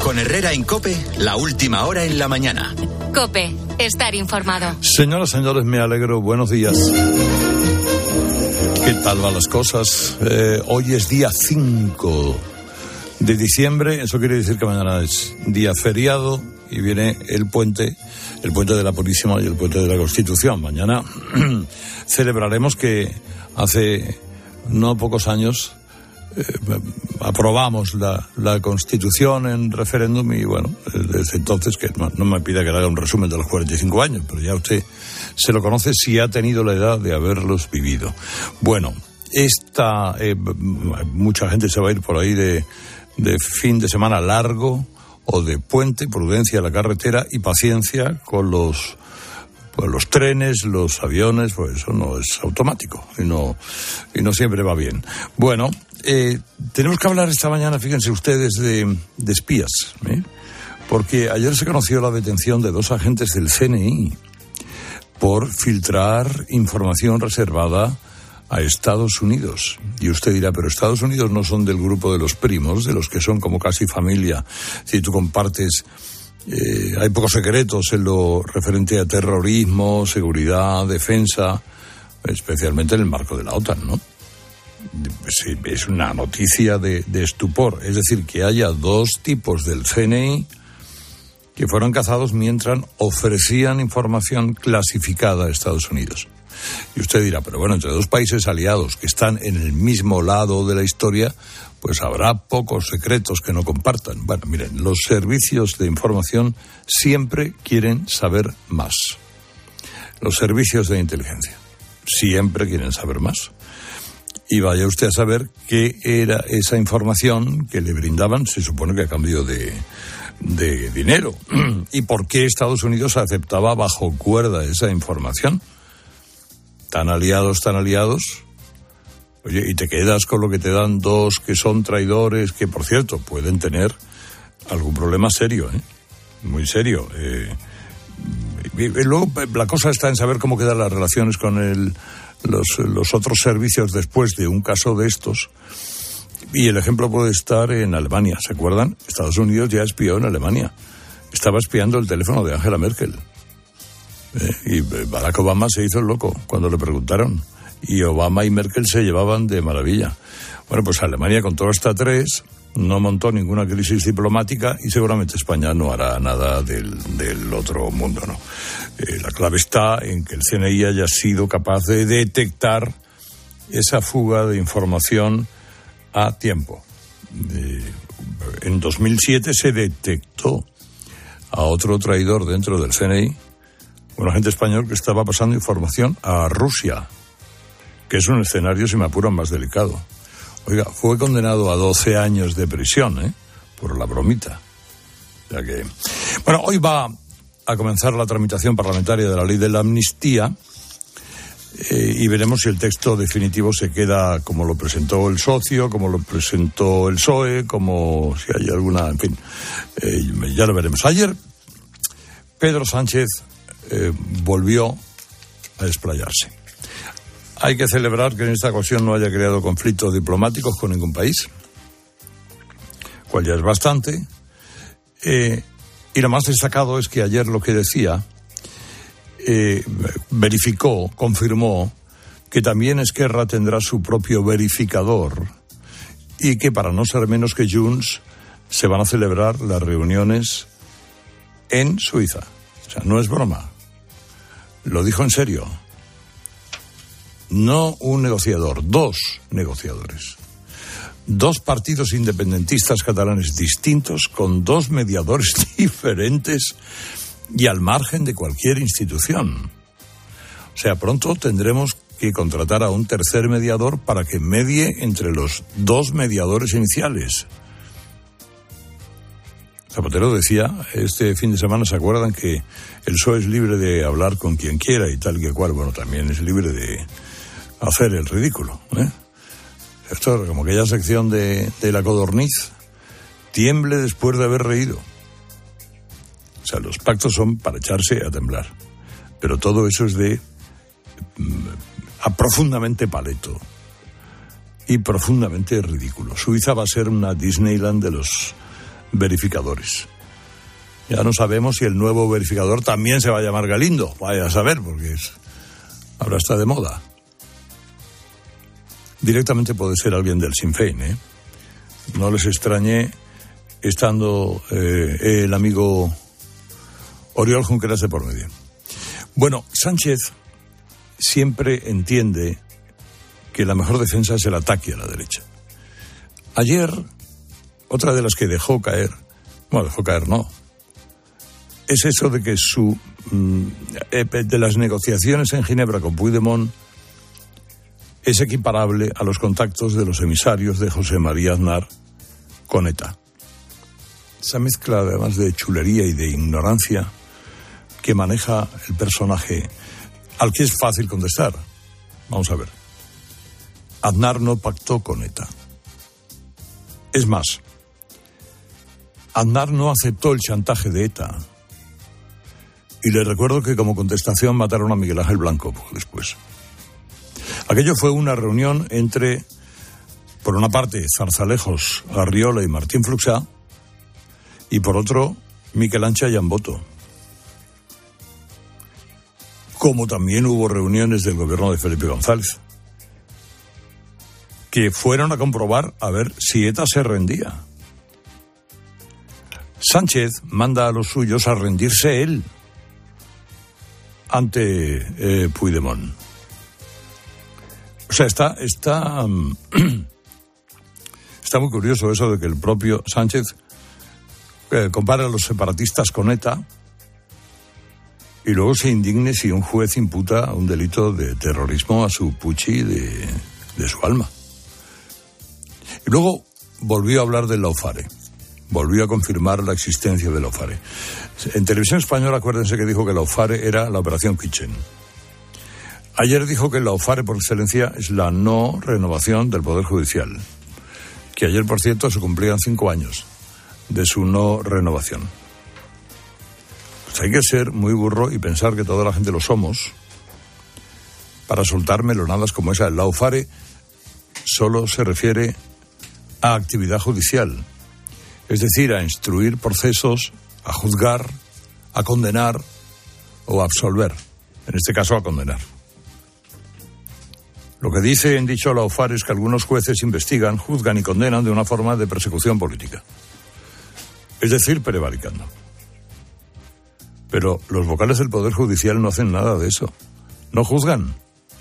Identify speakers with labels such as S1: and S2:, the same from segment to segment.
S1: Con Herrera en COPE, la última hora en la mañana.
S2: COPE, estar informado.
S3: Señoras, señores, me alegro. Buenos días. ¿Qué tal van las cosas? Hoy es día 5 de diciembre. Eso quiere decir que mañana es día feriado y viene el puente de la Purísima y el puente de la Constitución. Mañana celebraremos que hace no pocos años aprobamos la Constitución en referéndum y bueno, desde entonces, que no me pida que le haga un resumen de los 45 años, pero ya usted se lo conoce si ha tenido la edad de haberlos vivido. Bueno, mucha gente se va a ir por ahí de fin de semana largo o de puente, prudencia a la carretera y paciencia con los trenes, los aviones, pues eso no es automático y no siempre va bien. Bueno, tenemos que hablar esta mañana, fíjense ustedes, de espías, porque ayer se conoció la detención de 2 agentes del CNI por filtrar información reservada a Estados Unidos. Y usted dirá, pero Estados Unidos no son del grupo de los primos, de los que son como casi familia. Si tú compartes, hay pocos secretos en lo referente a terrorismo, seguridad, defensa, especialmente en el marco de la OTAN, ¿no? Sí, es una noticia de estupor. Es decir, que haya 2 tipos del CNI que fueron cazados mientras ofrecían información clasificada a Estados Unidos. Y usted dirá, pero bueno, entre 2 países aliados que están en el mismo lado de la historia, pues habrá pocos secretos que no compartan. Bueno, miren, los servicios de información siempre quieren saber más. Los servicios de inteligencia siempre quieren saber más. Y vaya usted a saber qué era esa información que le brindaban, se supone que a cambio de dinero. ¿Y por qué Estados Unidos aceptaba bajo cuerda esa información? Tan aliados. Oye, y te quedas con lo que te dan 2 que son traidores, que por cierto pueden tener algún problema serio, muy serio. Y luego la cosa está en saber cómo quedan las relaciones con los otros servicios después de un caso de estos. Y el ejemplo puede estar en Alemania, ¿se acuerdan? Estados Unidos ya espió en Alemania. Estaba espiando el teléfono de Angela Merkel. Y Barack Obama se hizo el loco cuando le preguntaron. Y Obama y Merkel se llevaban de maravilla. Bueno, pues Alemania con todo hasta 3 no montó ninguna crisis diplomática y seguramente España no hará nada del otro mundo, ¿no? La clave está en que el CNI haya sido capaz de detectar esa fuga de información a tiempo. En 2007 se detectó a otro traidor dentro del CNI, un agente español que estaba pasando información a Rusia, que es un escenario, si me apuran, más delicado. Oiga, fue condenado a 12 años de prisión, por la bromita. O sea que... Bueno, hoy va a comenzar la tramitación parlamentaria de la ley de la amnistía y veremos si el texto definitivo se queda como lo presentó el socio, como lo presentó el PSOE, como si hay alguna... En fin, ya lo veremos. Ayer Pedro Sánchez volvió a explayarse. Hay que celebrar que en esta ocasión no haya creado conflictos diplomáticos con ningún país, cual ya es bastante. Y lo más destacado es que ayer lo que decía verificó, confirmó que también Esquerra tendrá su propio verificador y que para no ser menos que Junts se van a celebrar las reuniones en Suiza. O sea, no es broma. Lo dijo en serio. No un negociador, 2 negociadores. 2 partidos independentistas catalanes distintos con 2 mediadores diferentes y al margen de cualquier institución. O sea, pronto tendremos que contratar a un tercer mediador para que medie entre los 2 mediadores iniciales. Zapatero decía este fin de semana, ¿se acuerdan que el PSOE es libre de hablar con quien quiera y tal que cual? Bueno, también es libre de hacer el ridículo, Esto es como aquella sección de La Codorniz, tiemble después de haber reído. O sea, los pactos son para echarse a temblar, pero todo eso es de profundamente paleto y profundamente ridículo. Suiza va a ser una Disneyland verificadores. Ya no sabemos si el nuevo verificador también se va a llamar Galindo. Vaya a saber, porque ahora está de moda. Directamente puede ser alguien del Sinn Féin, ¿eh? No les extrañe estando el amigo Oriol Junqueras de por medio. Bueno, Sánchez siempre entiende que la mejor defensa es el ataque a la derecha. Ayer, otra de las que dejó caer no, es eso de que de las negociaciones en Ginebra con Puigdemont es equiparable a los contactos de los emisarios de José María Aznar con ETA. Esa mezcla, además de chulería y de ignorancia, que maneja el personaje al que es fácil contestar. Vamos a ver. Aznar no pactó con ETA. Es más, Aznar no aceptó el chantaje de ETA. Y le recuerdo que como contestación mataron a Miguel Ángel Blanco poco después. Aquello fue una reunión entre, por una parte, Zarzalejos, Arriola y Martín Fluxá, y por otro, Miquel Ancha y Amboto. Como también hubo reuniones del gobierno de Felipe González, que fueron a comprobar a ver si ETA se rendía. Sánchez manda a los suyos a rendirse él ante Puigdemont. O sea, está muy curioso eso de que el propio Sánchez compara a los separatistas con ETA y luego se indigne si un juez imputa un delito de terrorismo a su puchi de su alma. Y luego volvió a hablar del Laufare, volvió a confirmar la existencia del Laufare. En Televisión Española, acuérdense que dijo que Laufare era la operación Kitchen. Ayer dijo que el Laufare por excelencia es la no renovación del Poder Judicial, que ayer, por cierto, se cumplían 5 años de su no renovación. Pues hay que ser muy burro y pensar que toda la gente lo somos para soltar melonadas como esa. El Laufare solo se refiere a actividad judicial, es decir, a instruir procesos, a juzgar, a condenar o a absolver, en este caso a condenar. Lo que dice en dicho Laufare es que algunos jueces investigan, juzgan y condenan de una forma de persecución política. Es decir, prevaricando. Pero los vocales del Poder Judicial no hacen nada de eso. No juzgan.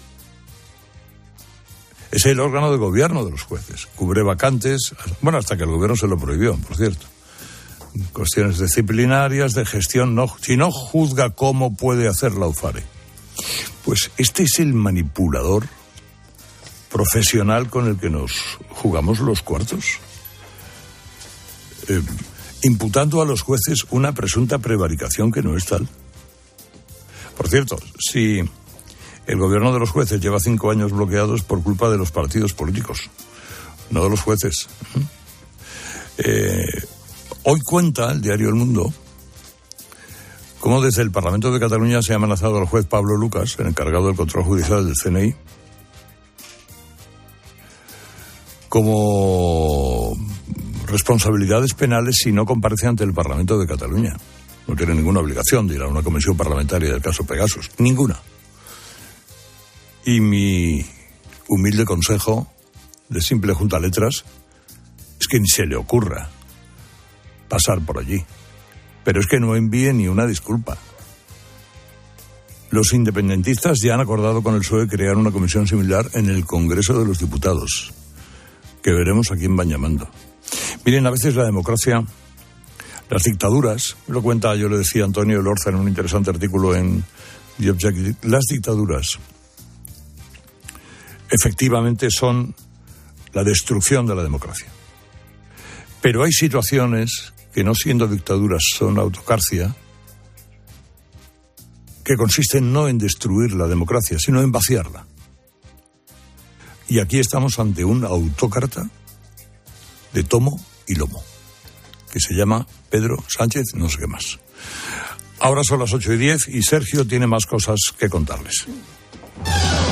S3: Es el órgano de gobierno de los jueces. Cubre vacantes, bueno, hasta que el gobierno se lo prohibió, por cierto. Cuestiones disciplinarias, de gestión, no. Si no juzga, ¿cómo puede hacer Laufare? Pues este es el manipulador profesional con el que nos jugamos los cuartos, imputando a los jueces una presunta prevaricación que no es tal. Por cierto, si el gobierno de los jueces lleva 5 años bloqueados por culpa de los partidos políticos, no de los jueces. Hoy cuenta el diario El Mundo cómo desde el Parlamento de Cataluña se ha amenazado al juez Pablo Lucas, el encargado del control judicial del CNI, como responsabilidades penales si no comparece ante el Parlamento de Cataluña. No tiene ninguna obligación de ir a una comisión parlamentaria del caso Pegasus. Ninguna. Y mi humilde consejo, de simple juntaletras, es que ni se le ocurra pasar por allí. Pero es que no envíe ni una disculpa. Los independentistas ya han acordado con el PSOE crear una comisión similar en el Congreso de los Diputados, que veremos a quién van llamando. Miren, a veces la democracia, las dictaduras, lo cuenta, yo le decía a Antonio Elorza en un interesante artículo en The Objective, las dictaduras efectivamente son la destrucción de la democracia. Pero hay situaciones que, no siendo dictaduras, son autocracia, que consisten no en destruir la democracia, sino en vaciarla. Y aquí estamos ante un autócrata de tomo y lomo, que se llama Pedro Sánchez, no sé qué más. Ahora son las 8:10 y Sergio tiene más cosas que contarles.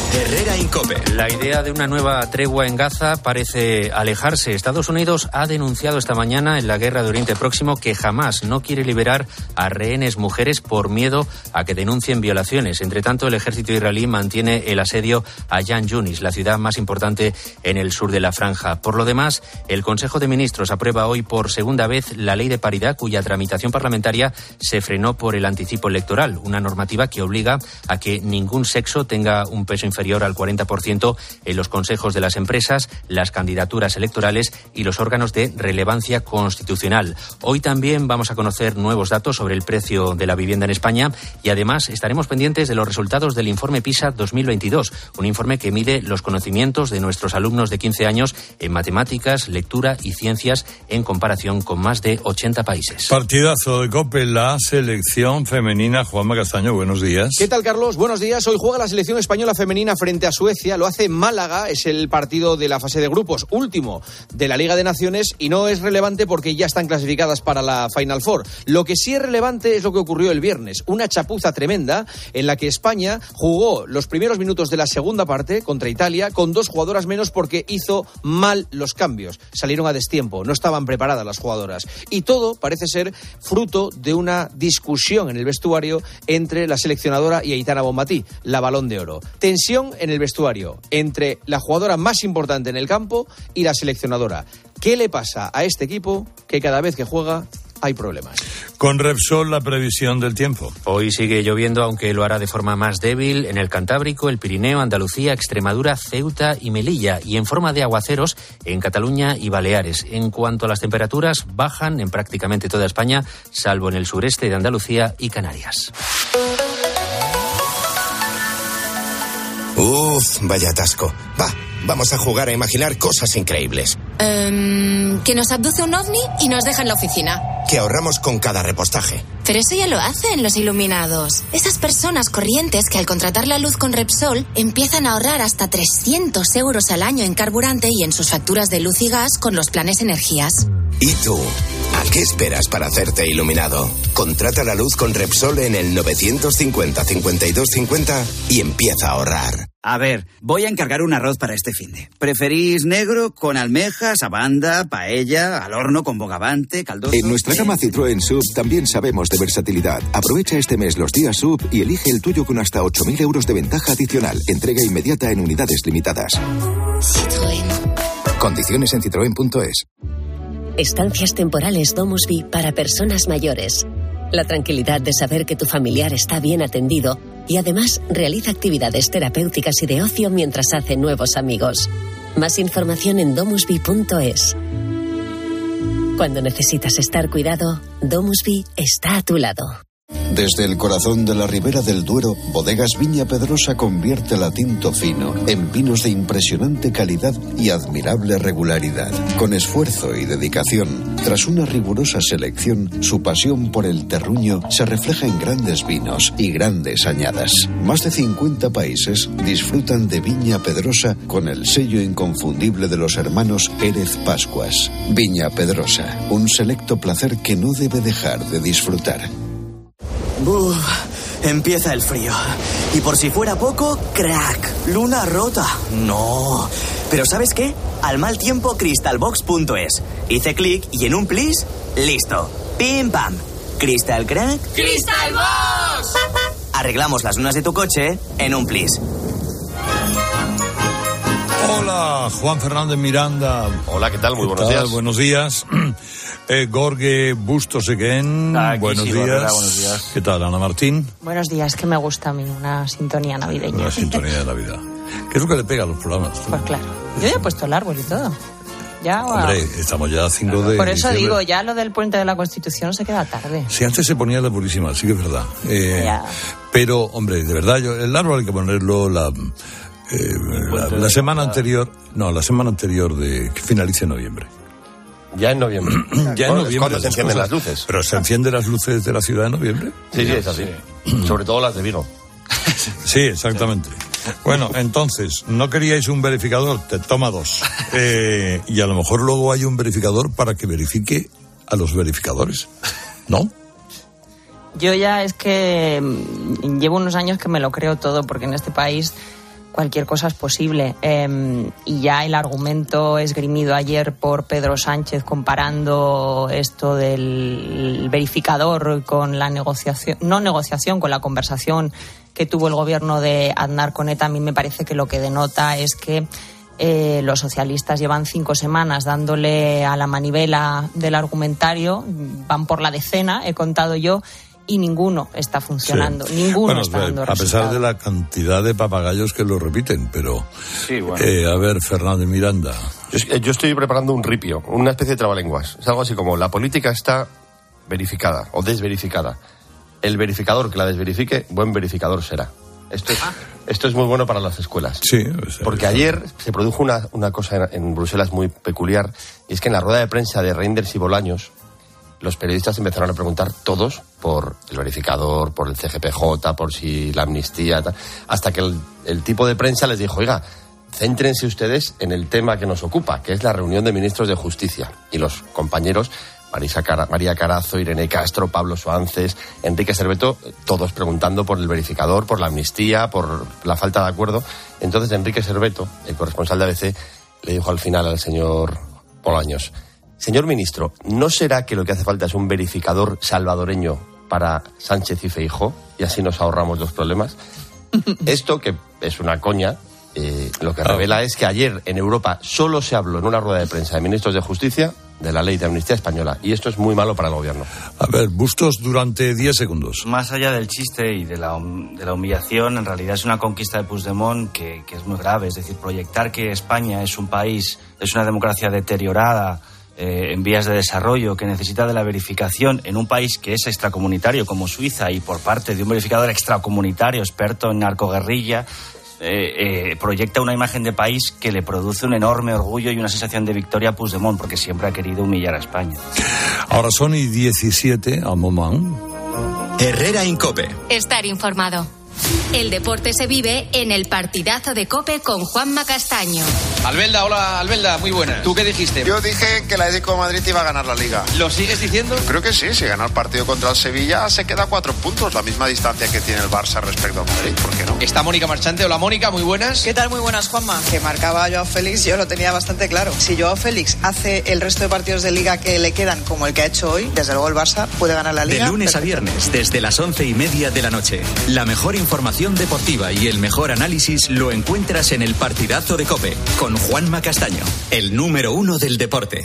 S1: Herrera Incope.
S4: La idea de una nueva tregua en Gaza parece alejarse. Estados Unidos ha denunciado esta mañana en la guerra de Oriente Próximo que jamás no quiere liberar a rehenes mujeres por miedo a que denuncien violaciones. Entre tanto, el ejército israelí mantiene el asedio a Khan Yunis, la ciudad más importante en el sur de la franja. Por lo demás, el Consejo de Ministros aprueba hoy por segunda vez la ley de paridad, cuya tramitación parlamentaria se frenó por el anticipo electoral, una normativa que obliga a que ningún sexo tenga un peso inferior al 40% en los consejos de las empresas, las candidaturas electorales y los órganos de relevancia constitucional. Hoy también vamos a conocer nuevos datos sobre el precio de la vivienda en España y además estaremos pendientes de los resultados del informe PISA 2022, un informe que mide los conocimientos de nuestros alumnos de 15 años en matemáticas, lectura y ciencias en comparación con más de 80 países.
S3: Partidazo de COPE, la selección femenina. Juanma Castaño, buenos días.
S5: ¿Qué tal, Carlos? Buenos días. Hoy juega la selección española femenina frente a Suecia. Lo hace en Málaga. Es el partido de la fase de grupos, último de la Liga de Naciones, y no es relevante porque ya están clasificadas para la Final Four. Lo que sí es relevante es lo que ocurrió el viernes. Una chapuza tremenda en la que España jugó los primeros minutos de la segunda parte contra Italia con 2 jugadoras menos porque hizo mal los cambios. Salieron a destiempo, no estaban preparadas las jugadoras. Y todo parece ser fruto de una discusión en el vestuario entre la seleccionadora y Aitana Bonmatí, la Balón de Oro. Tensión en el vestuario entre la jugadora más importante en el campo y la seleccionadora. ¿Qué le pasa a este equipo que cada vez que juega hay problemas?
S3: Con Repsol, la previsión del tiempo.
S4: Hoy sigue lloviendo, aunque lo hará de forma más débil en el Cantábrico, el Pirineo, Andalucía, Extremadura, Ceuta y Melilla, y en forma de aguaceros en Cataluña y Baleares. En cuanto a las temperaturas, bajan en prácticamente toda España, salvo en el sureste de Andalucía y Canarias.
S6: Vaya atasco. Vamos a jugar a imaginar cosas increíbles.
S2: Que nos abduce un ovni y nos deja en la oficina.
S6: Que ahorramos con cada repostaje.
S2: Pero eso ya lo hacen los iluminados. Esas personas corrientes que al contratar la luz con Repsol empiezan a ahorrar hasta 300 euros al año en carburante y en sus facturas de luz y gas con los planes energías.
S6: ¿Y tú? ¿A qué esperas para hacerte iluminado? Contrata la luz con Repsol en el 950 52 50 y empieza a ahorrar.
S7: A ver, voy a encargar un arroz para este finde. ¿Preferís negro, con almejas, abanda, paella, al horno con bogavante, caldoso?
S8: En nuestra gama Citroën SUV también sabemos de versatilidad. Aprovecha este mes los días SUV y elige el tuyo con hasta 8.000 euros de ventaja adicional. Entrega inmediata en unidades limitadas.
S2: Citroën.
S8: Condiciones en citroen.es.
S9: Estancias temporales Domusby para personas mayores. La tranquilidad de saber que tu familiar está bien atendido y además realiza actividades terapéuticas y de ocio mientras hace nuevos amigos. Más información en domusby.es. Cuando necesitas estar cuidado, Domusby está a tu lado.
S10: Desde el corazón de la Ribera del Duero, Bodegas Viña Pedrosa convierte la tinto fino en vinos de impresionante calidad y admirable regularidad. Con esfuerzo y dedicación, tras una rigurosa selección, su pasión por el terruño se refleja en grandes vinos y grandes añadas. Más de 50 países disfrutan de Viña Pedrosa con el sello inconfundible de los hermanos Pérez Pascuas. Viña Pedrosa, un selecto placer que no debe dejar de disfrutar.
S11: Empieza el frío. Y por si fuera poco, crack, luna rota. No. Pero ¿sabes qué? Al mal tiempo, crystalbox.es. Hice clic y en un plis, listo. Pim pam. ¿Crystal crack?
S2: ¡Crystalbox!
S11: Arreglamos las lunas de tu coche en un plis.
S3: Hola, Juan Fernández Miranda.
S12: Hola, ¿qué tal? Muy buenos días.
S3: Buenos días. Gorge Bustos again. Buenos días.
S12: Buenos días.
S3: ¿Qué tal, Ana Martín?
S13: Buenos días, que me gusta a mí una sintonía navideña.
S3: Una sintonía de Navidad. ¿Qué es lo que le pega a los programas?
S13: Pues claro. Yo ya he puesto el árbol y todo. Ya,
S3: hombre, estamos ya a 5 de
S13: Por eso
S3: diciembre.
S13: digo, ya lo del puente de la Constitución se queda tarde.
S3: Sí, antes se ponía la purísima, sí que es verdad. Pero, hombre, de verdad, el árbol hay que ponerlo la semana anterior. No, la semana anterior de que finalice noviembre.
S12: Ya en noviembre.
S3: Ya en noviembre.
S12: Cuando se encienden las luces.
S3: ¿Pero se encienden las luces de la ciudad en noviembre?
S12: Sí, es así. Sobre todo las de Vigo.
S3: Sí, exactamente. Bueno, entonces, ¿no queríais un verificador? Te toma 2. Y a lo mejor luego hay un verificador para que verifique a los verificadores, ¿no?
S13: Yo ya es que llevo unos años que me lo creo todo, porque en este país cualquier cosa es posible. Y ya el argumento esgrimido ayer por Pedro Sánchez comparando esto del verificador con la con la conversación que tuvo el gobierno de Aznar con ETA, a mí me parece que lo que denota es que los socialistas llevan 5 semanas dándole a la manivela del argumentario, van por la decena, he contado yo, y ninguno está funcionando, ninguno está dando resultados.
S3: A pesar de la cantidad de papagayos que lo repiten, pero... Sí, bueno. A ver, Fernández Miranda.
S12: Yo estoy preparando un ripio, una especie de trabalenguas. Es algo así como, la política está verificada o desverificada. El verificador que la desverifique, buen verificador será. Esto es muy bueno para las escuelas.
S3: Sí.
S12: Porque ayer se produjo una cosa en Bruselas muy peculiar, y es que en la rueda de prensa de Reinders y Bolaños, los periodistas empezaron a preguntar todos por el verificador, por el CGPJ, por si la amnistía, hasta que el tipo de prensa les dijo, oiga, céntrense ustedes en el tema que nos ocupa, que es la reunión de ministros de Justicia. Y los compañeros, María Carazo, Irene Castro, Pablo Suances, Enrique Cerveto, todos preguntando por el verificador, por la amnistía, por la falta de acuerdo. Entonces Enrique Cerveto, el corresponsal de ABC, le dijo al final al señor Bolaños, señor ministro, ¿no será que lo que hace falta es un verificador salvadoreño para Sánchez y Feijóo? Y así nos ahorramos los problemas. Esto, que es una coña, lo que revela es que ayer en Europa solo se habló en una rueda de prensa de ministros de Justicia de la ley de amnistía española. Y esto es muy malo para el gobierno.
S3: A ver, Bustos, durante 10 segundos.
S14: Más allá del chiste y de la humillación, en realidad es una conquista de Puigdemont que es muy grave. Es decir, proyectar que España es un país, es una democracia deteriorada, en vías de desarrollo, que necesita de la verificación en un país que es extracomunitario como Suiza y por parte de un verificador extracomunitario experto en narcoguerrilla, proyecta una imagen de país que le produce un enorme orgullo y una sensación de victoria a Puigdemont, porque siempre ha querido humillar a España.
S3: Ahora son y 17 al momento.
S1: Herrera Incope.
S2: Estar informado. El deporte se vive en el partidazo de COPE con Juanma Castaño.
S5: Albelda, hola Albelda, muy buena. ¿Tú qué dijiste?
S15: Yo dije que el Atlético de Madrid iba a ganar la Liga.
S5: ¿Lo sigues diciendo?
S15: Creo que sí, si gana el partido contra el Sevilla se queda a 4 puntos, la misma distancia que tiene el Barça respecto al Madrid, ¿por qué no?
S5: Está Mónica Marchante, hola Mónica, muy buenas.
S16: ¿Qué tal? Muy buenas, Juanma. Que marcaba a Joao Félix, yo lo tenía bastante claro. Si Joao Félix hace el resto de partidos de Liga que le quedan como el que ha hecho hoy, desde luego el Barça puede ganar la Liga.
S1: De lunes a viernes, desde las 11:30 de la noche. La mejor información deportiva y el mejor análisis lo encuentras en el partidazo de COPE con Juanma Castaño, el número 1 del deporte.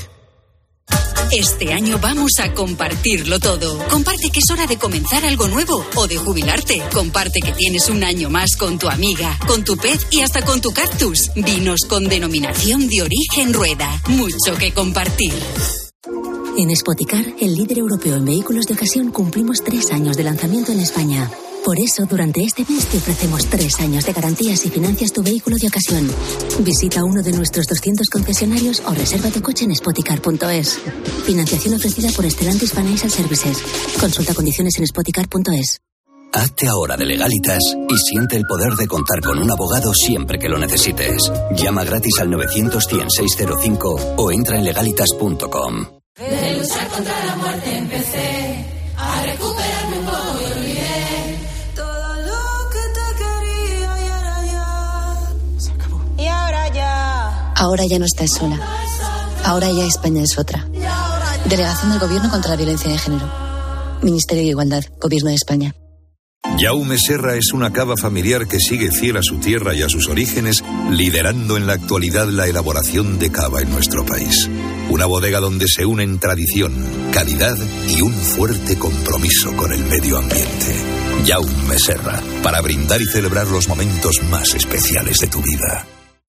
S17: Este año vamos a compartirlo todo. Comparte que es hora de comenzar algo nuevo o de jubilarte. Comparte que tienes un año más con tu amiga, con tu pez y hasta con tu cactus. Vinos con denominación de origen Rueda. Mucho que compartir.
S18: En Spoticar, el líder europeo en vehículos de ocasión, cumplimos 3 años de lanzamiento en España. Por eso, durante este mes te ofrecemos 3 años de garantías y financias tu vehículo de ocasión. Visita uno de nuestros 200 concesionarios o reserva tu coche en spoticar.es. Financiación ofrecida por Stellantis Financial Services. Consulta condiciones en spoticar.es.
S19: Hazte ahora de Legalitas y siente el poder de contar con un abogado siempre que lo necesites. Llama gratis al 900-100-605 o entra en legalitas.com.
S20: De luchar contra la muerte empecé a recuperarme un poco y olvidé todo lo que te quería y ahora ya se acabó. Y ahora ya.
S21: Ahora ya no estás sola. Ahora ya España es otra. Delegación del Gobierno contra la Violencia de Género. Ministerio de Igualdad, Gobierno de España.
S22: Jaume Serra es una cava familiar que sigue fiel a su tierra y a sus orígenes, liderando en la actualidad la elaboración de cava en nuestro país. Una bodega donde se unen tradición, calidad y un fuerte compromiso con el medio ambiente. Jaume Serra, para brindar y celebrar los momentos más especiales de tu vida.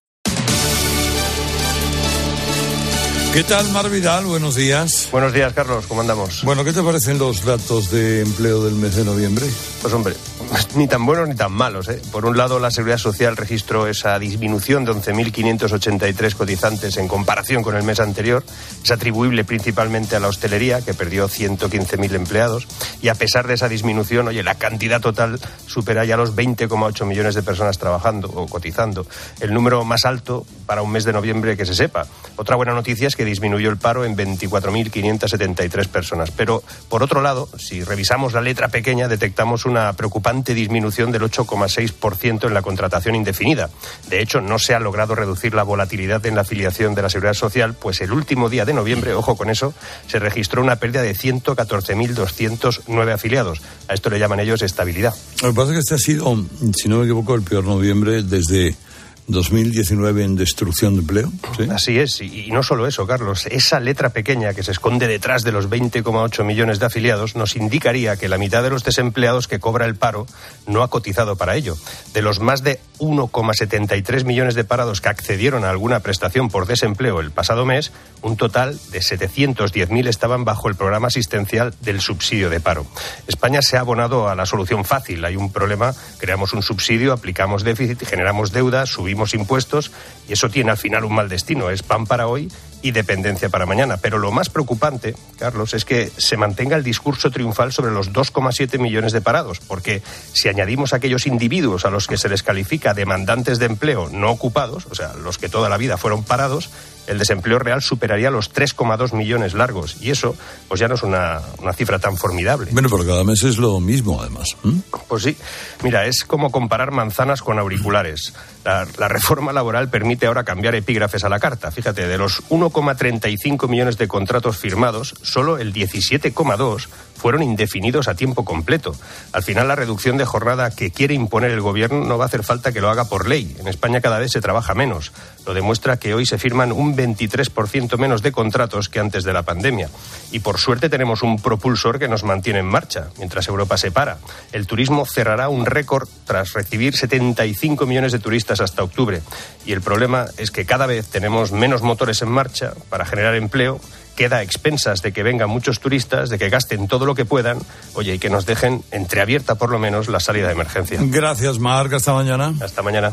S3: ¿Qué tal, Mar Vidal? Buenos días.
S12: Buenos días, Carlos. ¿Cómo andamos?
S3: Bueno, ¿qué te parecen los datos de empleo del mes de noviembre?
S12: Pues hombre, ni tan buenos ni tan malos, ¿eh? Por un lado, la Seguridad Social registró esa disminución de 11.583 cotizantes en comparación con el mes anterior. Es atribuible principalmente a la hostelería, que perdió 115.000 empleados. Y a pesar de esa disminución, oye, la cantidad total supera ya los 20,8 millones de personas trabajando o cotizando. El número más alto para un mes de noviembre que se sepa. Otra buena noticia es que que disminuyó el paro en 24.573 personas. Pero, por otro lado, si revisamos la letra pequeña, detectamos una preocupante disminución del 8,6% en la contratación indefinida. De hecho, no se ha logrado reducir la volatilidad en la afiliación de la Seguridad Social, pues el último día de noviembre, ojo con eso, se registró una pérdida de 114.209 afiliados. A esto le llaman ellos estabilidad.
S3: Lo que pasa es que este ha sido, si no me equivoco, el peor noviembre desde 2019 en destrucción de empleo. ¿Sí?
S12: Así es, y no solo eso, Carlos. Esa letra pequeña que se esconde detrás de los 20,8 millones de afiliados nos indicaría que la mitad de los desempleados que cobra el paro no ha cotizado para ello. De los más de 1,73 millones de parados que accedieron a alguna prestación por desempleo el pasado mes, un total de 710.000 estaban bajo el programa asistencial del subsidio de paro. España se ha abonado a la solución fácil. Hay un problema, creamos un subsidio, aplicamos déficit, generamos deuda, subimos impuestos y eso tiene al final un mal destino. Es pan para hoy y dependencia para mañana. Pero lo más preocupante, Carlos, es que se mantenga el discurso triunfal sobre los 2,7 millones de parados, porque si añadimos a aquellos individuos a los que se les califica demandantes de empleo no ocupados, o sea, los que toda la vida fueron parados, el desempleo real superaría los 3,2 millones largos. Y eso, pues ya no es una cifra tan formidable.
S3: Bueno, pero cada mes es lo mismo, además.
S12: Pues sí. Mira, es como comparar manzanas con auriculares. La reforma laboral permite ahora cambiar epígrafes a la carta. Fíjate, de los 1,35 millones de contratos firmados, solo el 17,2 fueron indefinidos a tiempo completo. Al final, la reducción de jornada que quiere imponer el gobierno no va a hacer falta que lo haga por ley. En España cada vez se trabaja menos. Lo demuestra que hoy se firman un 23% menos de contratos que antes de la pandemia. Y por suerte tenemos un propulsor que nos mantiene en marcha, mientras Europa se para. El turismo cerrará un récord tras recibir 75 millones de turistas hasta octubre. Y el problema es que cada vez tenemos menos motores en marcha para generar empleo. Queda a expensas de que vengan muchos turistas, de que gasten todo lo que puedan, oye, y que nos dejen entreabierta por lo menos la salida de emergencia.
S3: Gracias, Marc. Hasta mañana.
S12: Hasta mañana.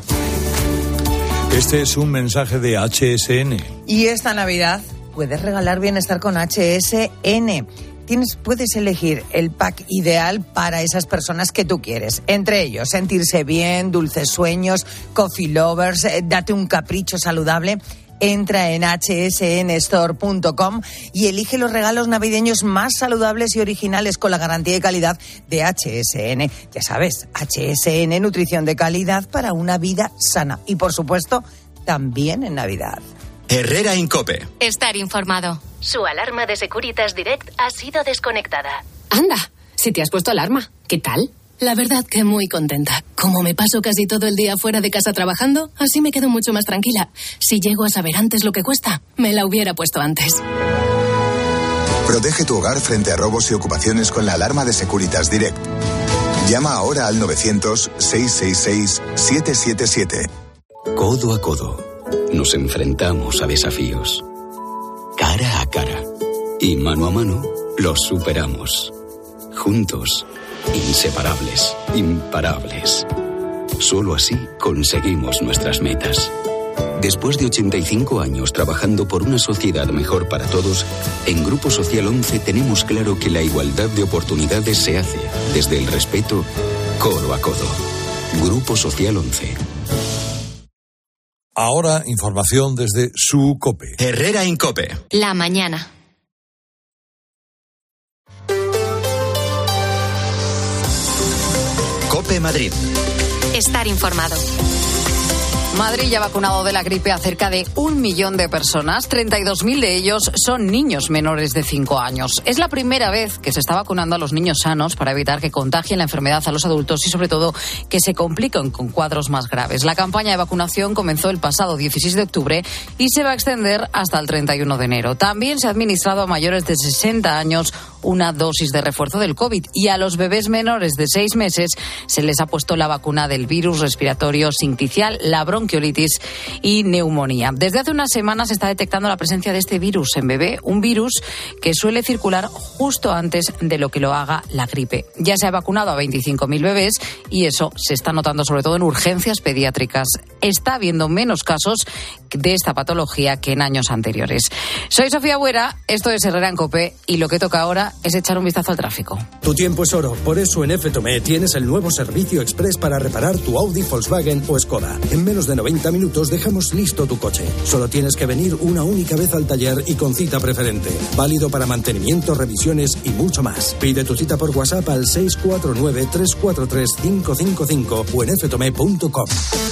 S3: Este es un mensaje de HSN.
S4: Y esta Navidad puedes regalar bienestar con HSN. Puedes elegir el pack ideal para esas personas que tú quieres. Entre ellos, sentirse bien, dulces sueños, coffee lovers, date un capricho saludable. Entra en hsnstore.com y elige los regalos navideños más saludables y originales con la garantía de calidad de HSN. Ya sabes, HSN, nutrición de calidad para una vida sana. Y, por supuesto, también en Navidad.
S1: Herrera Incope.
S6: Estar informado.
S23: Su alarma de Securitas Direct ha sido desconectada.
S6: Anda, si te has puesto alarma. ¿Qué tal? La verdad que muy contenta. Como me paso casi todo el día fuera de casa trabajando, así me quedo mucho más tranquila. Si llego a saber antes lo que cuesta, me la hubiera puesto antes.
S24: Protege tu hogar frente a robos y ocupaciones con la alarma de Securitas Direct. Llama ahora al 900-666-777.
S19: Codo a codo, nos enfrentamos a desafíos. Cara a cara y mano a mano, los superamos. Juntos, inseparables, imparables. Solo así conseguimos nuestras metas. Después de 85 años trabajando por una sociedad mejor para todos, en Grupo Social 11 tenemos claro que la igualdad de oportunidades se hace desde el respeto, codo a codo. Grupo Social 11.
S3: Ahora, información desde su COPE.
S1: Herrera Incope.
S6: La mañana.
S1: COPE Madrid.
S6: Estar informado.
S25: Madrid ya ha vacunado de la gripe a cerca de 1 millón de personas. 32.000 de ellos son niños menores de 5 años. Es la primera vez que se está vacunando a los niños sanos para evitar que contagien la enfermedad a los adultos y, sobre todo, que se compliquen con cuadros más graves. La campaña de vacunación comenzó el pasado 16 de octubre y se va a extender hasta el 31 de enero. También se ha administrado a mayores de 60 años una dosis de refuerzo del COVID y a los bebés menores de 6 meses se les ha puesto la vacuna del virus respiratorio sincicial, la bronquiolitis y neumonía. Desde hace unas semanas se está detectando la presencia de este virus en bebé, un virus que suele circular justo antes de lo que lo haga la gripe. Ya se ha vacunado a 25.000 bebés y eso se está notando sobre todo en urgencias pediátricas. Está habiendo menos casos de esta patología que en años anteriores. Soy Sofía Buera, esto es Herrera en COPE y lo que toca ahora ahora es echar un vistazo al tráfico.
S7: Tu tiempo es oro, por eso en F-Tomé tienes el nuevo servicio express para reparar tu Audi, Volkswagen o Skoda. En menos de 90 minutos dejamos listo tu coche. Solo tienes que venir una única vez al taller y con cita preferente. Válido para mantenimiento, revisiones y mucho más. Pide tu cita por WhatsApp al 649-343-555 o en ftome.com.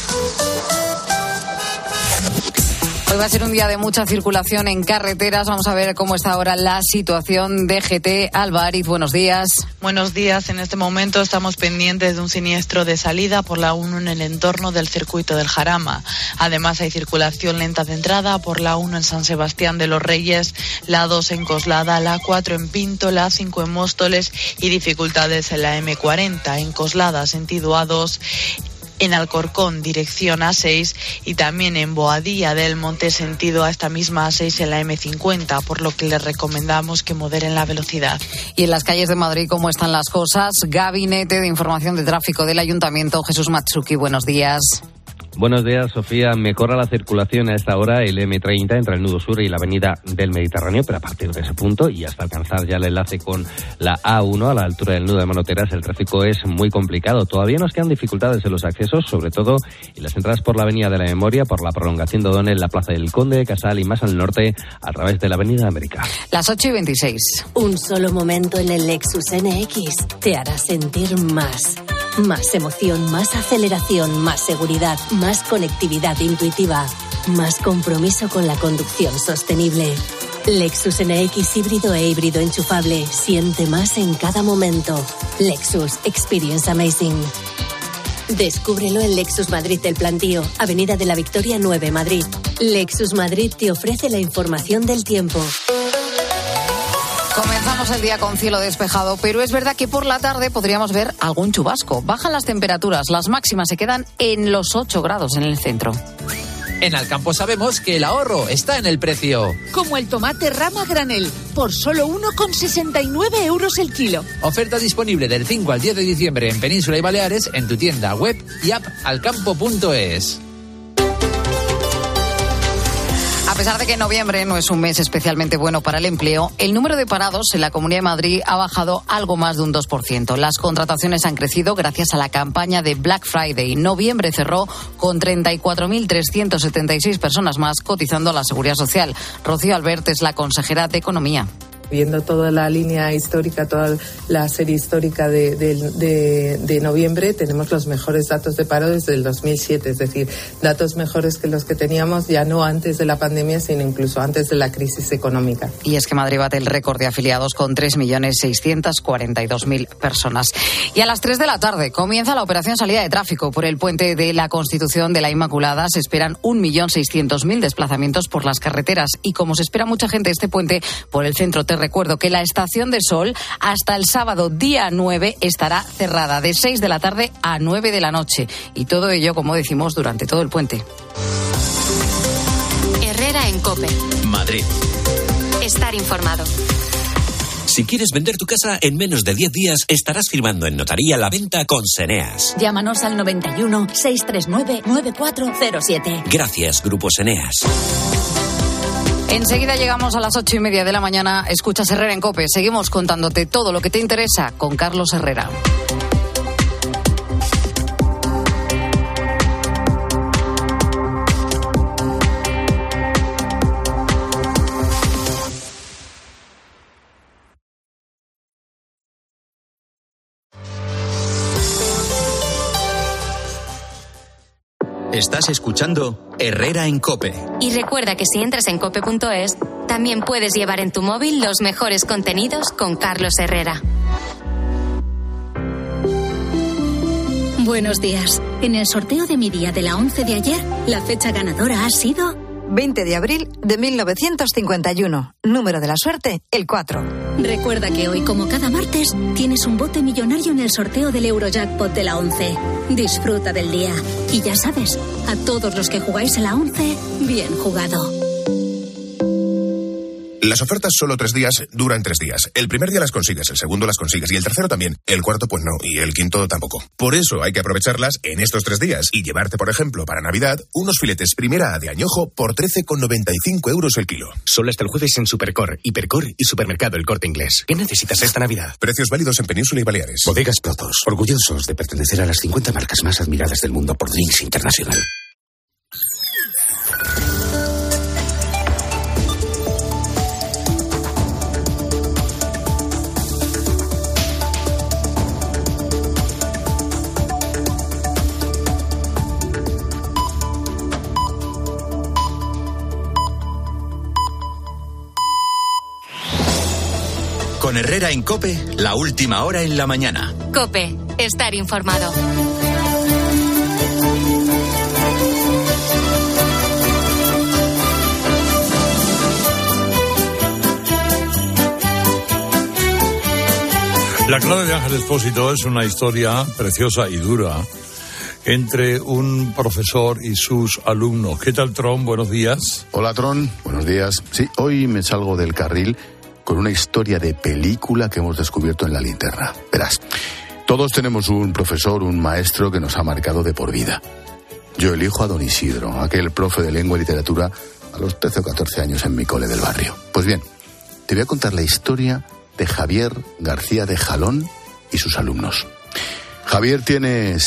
S25: Hoy va a ser un día de mucha circulación en carreteras. Vamos a ver cómo está ahora la situación de GT. Alba Ariz, buenos días.
S8: Buenos días. En este momento estamos pendientes de un siniestro de salida por la 1 en el entorno del circuito del Jarama. Además hay circulación lenta de entrada por la 1 en San Sebastián de los Reyes, la 2 en Coslada, la 4 en Pinto, la 5 en Móstoles y dificultades en la M40 en Coslada, sentido A2. En Alcorcón, dirección A6 y también en Boadilla del Monte, sentido a esta misma A6 en la M50, por lo que les recomendamos que moderen la velocidad.
S25: Y en las calles de Madrid, ¿cómo están las cosas? Gabinete de Información de Tráfico del Ayuntamiento, Jesús Matsuki, buenos días.
S9: Buenos días, Sofía. Mejora la circulación a esta hora el M30 entre el nudo sur y la avenida del Mediterráneo, pero a partir de ese punto y hasta alcanzar ya el enlace con la A1 a la altura del nudo de Manoteras, el tráfico es muy complicado. Todavía nos quedan dificultades en los accesos, sobre todo en las entradas por la avenida de la Memoria, por la prolongación de O'Donnell, la plaza del Conde, Casal y más al norte a través de la avenida América.
S25: Las 8:26.
S18: Un solo momento en el Lexus NX te hará sentir más. Más emoción, más aceleración, más seguridad, más conectividad intuitiva, más compromiso con la conducción sostenible. Lexus NX híbrido e híbrido enchufable. Siente más en cada momento. Lexus Experience Amazing. Descúbrelo en Lexus Madrid del Plantío, Avenida de la Victoria 9, Madrid. Lexus Madrid te ofrece la información del tiempo.
S25: Comenzamos el día con cielo despejado, pero es verdad que por la tarde podríamos ver algún chubasco. Bajan las temperaturas, las máximas se quedan en los 8 grados en el centro.
S10: En Alcampo sabemos que el ahorro está en el precio.
S11: Como el tomate rama granel, por solo 1,69 euros el kilo.
S10: Oferta disponible del 5 al 10 de diciembre en Península y Baleares en tu tienda web y app alcampo.es.
S25: A pesar de que noviembre no es un mes especialmente bueno para el empleo, el número de parados en la Comunidad de Madrid ha bajado algo más de un 2%. Las contrataciones han crecido gracias a la campaña de Black Friday. Noviembre cerró con 34.376 personas más cotizando a la Seguridad Social. Rocío Albert es la consejera de Economía.
S26: Viendo toda la línea histórica, toda la serie histórica de noviembre, tenemos los mejores datos de paro desde el 2007, es decir, datos mejores que los que teníamos ya no antes de la pandemia, sino incluso antes de la crisis económica.
S25: Y es que Madrid bate el récord de afiliados con 3.642.000 personas. Y a las 3 de la tarde comienza la operación salida de tráfico por el puente de la Constitución de la Inmaculada. Se esperan 1.600.000 desplazamientos por las carreteras y como se espera mucha gente este puente por el centro, te recuerdo que la Estación de Sol hasta el sábado día 9 estará cerrada de 6 de la tarde a 9 de la noche. Y todo ello, como decimos, durante todo el puente.
S23: Herrera en COPE.
S1: Madrid.
S23: Estar informado.
S27: Si quieres vender tu casa en menos de 10 días, estarás firmando en notaría la venta con Seneas.
S18: Llámanos al 91 639 9407.
S27: Gracias, Grupo Seneas.
S25: Enseguida llegamos a las 8:30 de la mañana. Escuchas Herrera en COPE. Seguimos contándote todo lo que te interesa con Carlos Herrera.
S1: Estás escuchando Herrera en COPE.
S23: Y recuerda que si entras en cope.es, también puedes llevar en tu móvil los mejores contenidos con Carlos Herrera.
S18: Buenos días. En el sorteo de mi día de la 11 de ayer, la fecha ganadora ha sido
S28: 20 de abril de 1951. Número de la suerte, el 4.
S18: Recuerda que hoy, como cada martes, tienes un bote millonario en el sorteo del Eurojackpot de la 11. Disfruta del día. Y ya sabes, a todos los que jugáis a la 11, bien jugado.
S2: Las ofertas solo 3 días duran 3 días. El primer día las consigues, el segundo las consigues y el tercero también. El cuarto pues no y el quinto tampoco. Por eso hay que aprovecharlas en estos 3 días y llevarte, por ejemplo, para Navidad, unos filetes primera A de añojo por 13,95 euros el kilo.
S5: Solo hasta el jueves en Supercor, Hipercor y Supermercado El Corte Inglés. ¿Qué necesitas esta Navidad?
S2: Precios válidos en Península y Baleares.
S5: Bodegas Protos, orgullosos de pertenecer a las 50 marcas más admiradas del mundo por Drinks International.
S1: Con Herrera en COPE, la última hora en la mañana.
S23: COPE, estar informado.
S3: La clave de Ángel Expósito es una historia preciosa y dura entre un profesor y sus alumnos. ¿Qué tal, Tron? Buenos días.
S13: Hola, Tron. Buenos días. Sí, hoy me salgo del carril con una historia de película que hemos descubierto en La Linterna. Verás, todos tenemos un profesor, un maestro que nos ha marcado de por vida. Yo elijo a don Isidro, aquel profe de lengua y literatura a los 13 o 14 años en mi cole del barrio. Pues bien, te voy a contar la historia de Javier García de Jalón y sus alumnos. Javier tiene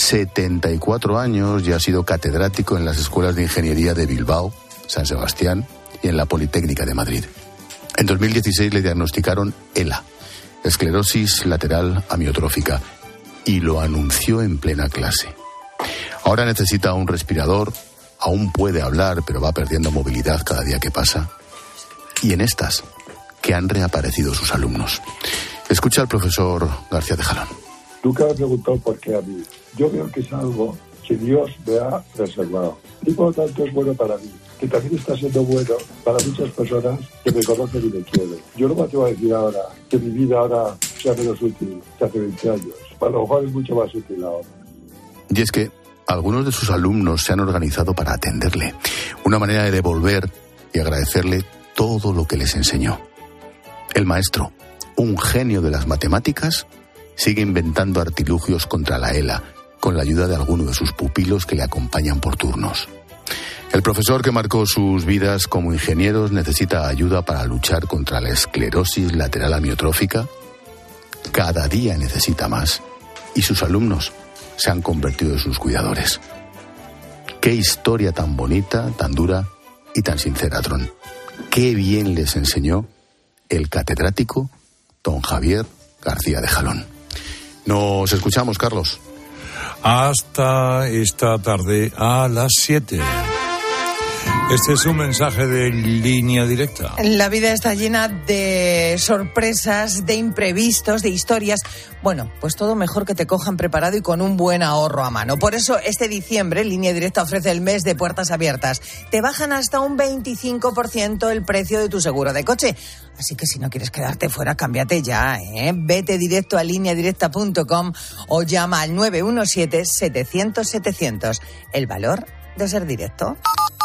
S13: 74 años y ha sido catedrático en las escuelas de ingeniería de Bilbao, San Sebastián y en la Politécnica de Madrid. En 2016 le diagnosticaron ELA, esclerosis lateral amiotrófica, y lo anunció en plena clase. Ahora necesita un respirador, aún puede hablar, pero va perdiendo movilidad cada día que pasa. Y en estas, que han reaparecido sus alumnos. Escucha al profesor García de Jalón.
S14: Nunca me preguntó por qué a mí. Yo veo que es algo que Dios me ha reservado. Y por lo tanto es bueno para mí, que también está siendo bueno para muchas personas que me conocen y me quieren. Yo no me atrevo a decir ahora que mi vida ahora sea menos útil que hace 20 años. A lo mejor es mucho más útil ahora.
S13: Y es que algunos de sus alumnos se han organizado para atenderle. Una manera de devolver y agradecerle todo lo que les enseñó. El maestro, un genio de las matemáticas, sigue inventando artilugios contra la ELA, con la ayuda de alguno de sus pupilos que le acompañan por turnos. El profesor que marcó sus vidas como ingenieros necesita ayuda para luchar contra la esclerosis lateral amiotrófica. Cada día necesita más, y sus alumnos se han convertido en sus cuidadores. Qué historia tan bonita, tan dura y tan sincera, Tron. Qué bien les enseñó el catedrático don Javier García de Jalón. Nos escuchamos, Carlos.
S3: Hasta esta tarde a las 7. Este es un mensaje de Línea Directa.
S4: La vida está llena de sorpresas, de imprevistos, de historias. Bueno, pues todo mejor que te cojan preparado y con un buen ahorro a mano. Por eso este diciembre Línea Directa ofrece el mes de puertas abiertas. Te bajan hasta un 25% el precio de tu seguro de coche. Así que si no quieres quedarte fuera, cámbiate ya, ¿eh? Vete directo a lineadirecta.com o llama al 917-700-700. El valor de ser directo.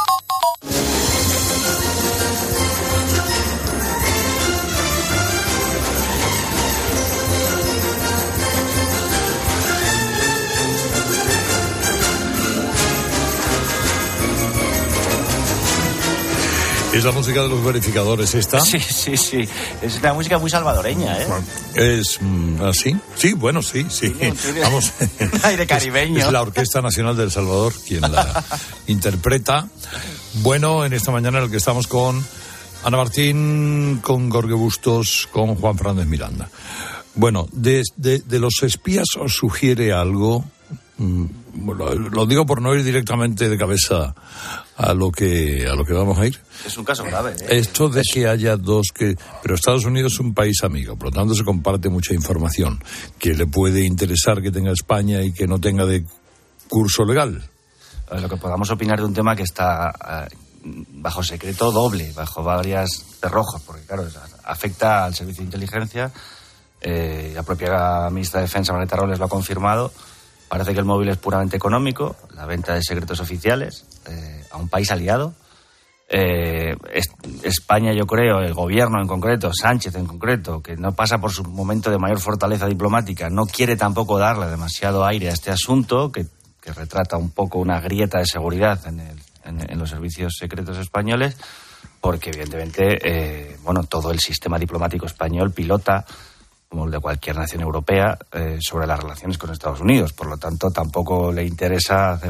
S3: ¿Es la música de los verificadores esta?
S15: Sí. Es una música muy salvadoreña, ¿eh?
S3: ¿Es así? Sí, bueno, sí.
S15: Tiene
S3: Vamos.
S15: Un aire caribeño.
S3: Es la Orquesta Nacional de El Salvador quien la interpreta. Bueno, en esta mañana en el que estamos con Ana Martín, con Jorge Bustos, con Juan Fernández Miranda. Bueno, de los espías os sugiere algo. Bueno, lo digo por no ir directamente de cabeza a lo que vamos a ir.
S15: Es un caso grave, ¿eh?
S3: Esto de que haya dos pero Estados Unidos es un país amigo, por lo tanto se comparte mucha información que le puede interesar que tenga España y que no tenga de curso legal.
S15: Lo que podamos opinar de un tema que está bajo secreto doble, bajo varias cerrojos, porque claro, afecta al servicio de inteligencia. La propia ministra de Defensa, Margarita Robles, lo ha confirmado. Parece que el móvil es puramente económico, la venta de secretos oficiales a un país aliado. España, yo creo, el gobierno en concreto, Sánchez en concreto, que no pasa por su momento de mayor fortaleza diplomática, no quiere tampoco darle demasiado aire a este asunto, que retrata un poco una grieta de seguridad en los servicios secretos españoles, porque evidentemente todo el sistema diplomático español pilota, como el de cualquier nación europea, sobre las relaciones con Estados Unidos. Por lo tanto, tampoco le interesa hacer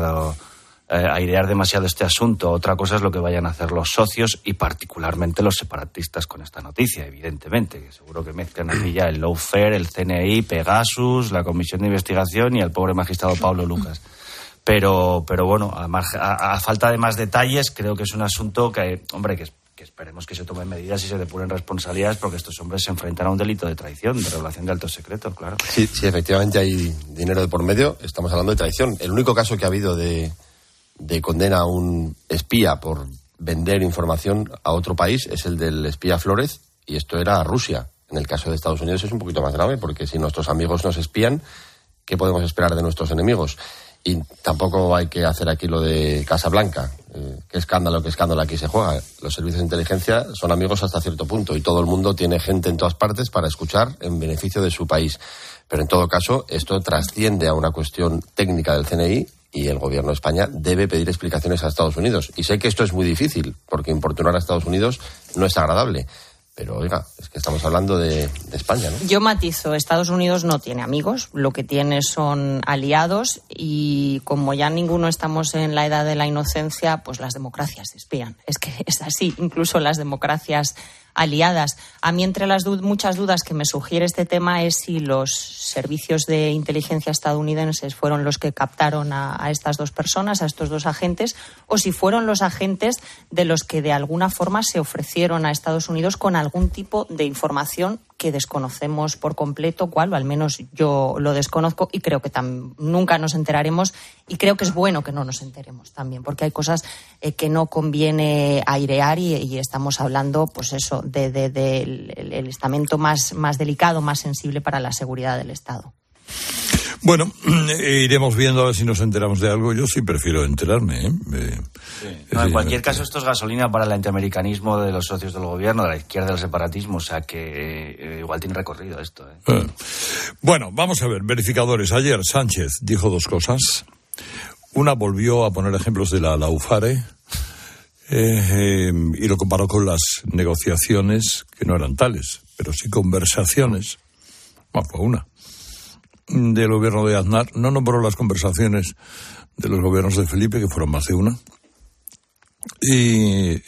S15: airear demasiado este asunto. Otra cosa es lo que vayan a hacer los socios y particularmente los separatistas con esta noticia, evidentemente, que seguro que mezclan aquí ya el lawfare, el CNI, Pegasus, la Comisión de Investigación y al pobre magistrado Pablo Lucas. Pero bueno, a falta de más detalles, creo que es un asunto que esperemos que se tomen medidas y se depuren responsabilidades, porque estos hombres se enfrentan a un delito de traición, de revelación de altos secretos, claro.
S12: Sí, efectivamente hay dinero de por medio, estamos hablando de traición. El único caso que ha habido de condena a un espía por vender información a otro país es el del espía Flórez, y esto era a Rusia. En el caso de Estados Unidos es un poquito más grave, porque si nuestros amigos nos espían, ¿qué podemos esperar de nuestros enemigos? Y tampoco hay que hacer aquí lo de Casablanca. Qué escándalo aquí se juega. Los servicios de inteligencia son amigos hasta cierto punto y todo el mundo tiene gente en todas partes para escuchar en beneficio de su país. Pero en todo caso, esto trasciende a una cuestión técnica del CNI y el gobierno de España debe pedir explicaciones a Estados Unidos. Y sé que esto es muy difícil, porque importunar a Estados Unidos no es agradable. Pero, oiga, es que estamos hablando de España, ¿no?
S16: Yo matizo, Estados Unidos no tiene amigos, lo que tiene son aliados y como ya ninguno estamos en la edad de la inocencia, pues las democracias se espían. Es que es así, incluso las democracias aliadas. A mí, entre las muchas dudas que me sugiere este tema, es si los servicios de inteligencia estadounidenses fueron los que captaron a estas dos personas, a estos dos agentes, o si fueron los agentes de los que de alguna forma se ofrecieron a Estados Unidos con algún tipo de información que desconocemos por completo, cuál, o al menos yo lo desconozco, y creo que nunca nos enteraremos, y creo que es bueno que no nos enteremos también, porque hay cosas que no conviene airear y estamos hablando, pues eso, del estamento más delicado, más sensible para la seguridad del Estado.
S3: Bueno, iremos viendo a ver si nos enteramos de algo. Yo sí prefiero enterarme, ¿eh?
S15: En cualquier caso, esto es gasolina para el antiamericanismo de los socios del gobierno, de la izquierda, del separatismo, o sea que igual tiene recorrido esto.
S3: Bueno, vamos a ver, verificadores. Ayer Sánchez dijo dos cosas. Una, volvió a poner ejemplos de la Laufare y lo comparó con las negociaciones, que no eran tales, pero sí conversaciones. Bueno, fue una. Del gobierno de Aznar. No nombró las conversaciones de los gobiernos de Felipe, que fueron más de una. Y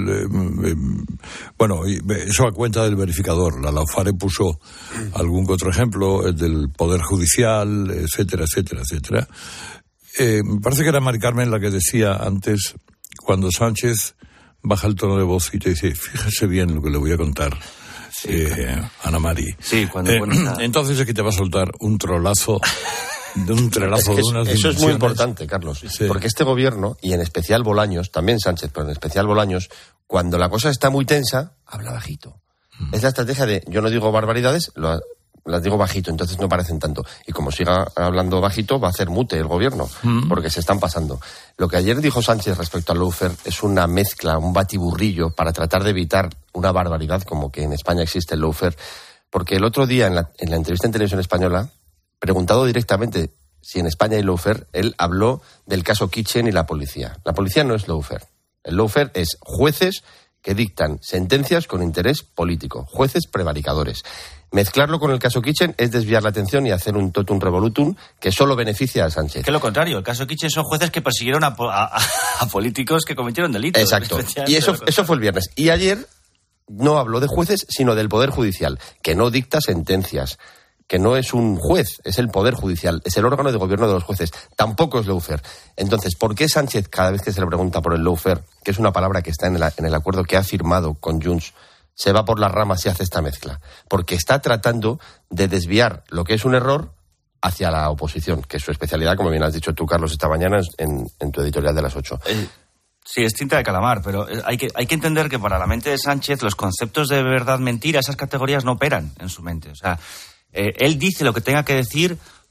S3: eso a cuenta del verificador. La Laufare puso algún que otro ejemplo, el del Poder Judicial, etcétera, etcétera, etcétera. Me parece que era Mari Carmen la que decía antes, cuando Sánchez baja el tono de voz y te dice, fíjese bien lo que le voy a contar. Ana Mari.
S15: Sí,
S3: entonces es que te va a soltar un trolazo de unas dimensiones.
S12: Eso es muy importante, Carlos, porque este gobierno, y en especial Bolaños, también Sánchez, pero en especial Bolaños, cuando la cosa está muy tensa, habla bajito. Es la estrategia de, yo no digo barbaridades, las digo bajito, entonces no parecen tanto. Y como siga hablando bajito, va a hacer mute el gobierno, porque se están pasando. Lo que ayer dijo Sánchez respecto al lawfare es una mezcla, un batiburrillo para tratar de evitar una barbaridad como que en España existe el lawfare. Porque el otro día, en la entrevista en Televisión Española, preguntado directamente si en España hay lawfare, él habló del caso Kitchen y la policía. La policía no es lawfare. El lawfare es jueces que dictan sentencias con interés político, jueces prevaricadores. Mezclarlo con el caso Kitchen es desviar la atención y hacer un totum revolutum que solo beneficia a Sánchez.
S15: Que lo contrario, el caso Kitchen son jueces que persiguieron a políticos que cometieron delitos.
S12: Exacto, y eso fue el viernes. Y ayer no habló de jueces, sino del Poder Judicial, que no dicta sentencias, que no es un juez, es el Poder Judicial, es el órgano de gobierno de los jueces. Tampoco es lawfare. Entonces, ¿por qué Sánchez, cada vez que se le pregunta por el lawfare, que es una palabra que está en el acuerdo que ha firmado con Junts, se va por las ramas y hace esta mezcla? Porque está tratando de desviar lo que es un error hacia la oposición, que es su especialidad, como bien has dicho tú, Carlos, esta mañana en tu editorial de las 8.
S15: Sí, es tinta de calamar, pero hay que entender que para la mente de Sánchez los conceptos de verdad, mentira, esas categorías no operan en su mente. O sea, él dice lo que tenga que decir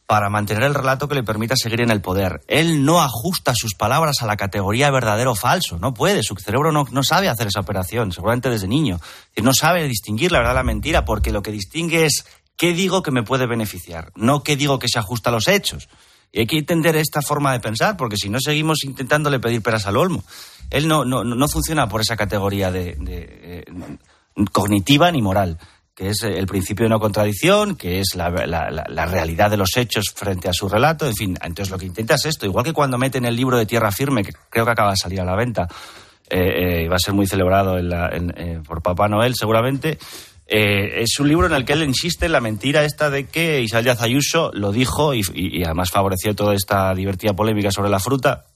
S15: para mantener el relato que le permita seguir en el poder. Él no ajusta sus palabras a la categoría verdadero o falso, no puede, su cerebro no sabe hacer esa operación, seguramente desde niño. No sabe distinguir la verdad de la mentira, porque lo que distingue es qué digo que me puede beneficiar, no qué digo que se ajusta a los hechos. Y hay que entender esta forma de pensar, porque si no seguimos intentándole pedir peras al olmo. Él no funciona por esa categoría cognitiva ni moral, que es el principio de no contradicción, que es la realidad de los hechos frente a su relato. En fin, entonces lo que intenta es esto, igual que cuando meten el libro de Tierra Firme, que creo que acaba de salir a la venta, y va a ser muy celebrado por Papá Noel seguramente. Es un libro en el que él insiste en la mentira esta de que Isabel Díaz Ayuso lo dijo y además favoreció toda esta divertida polémica sobre la fruta,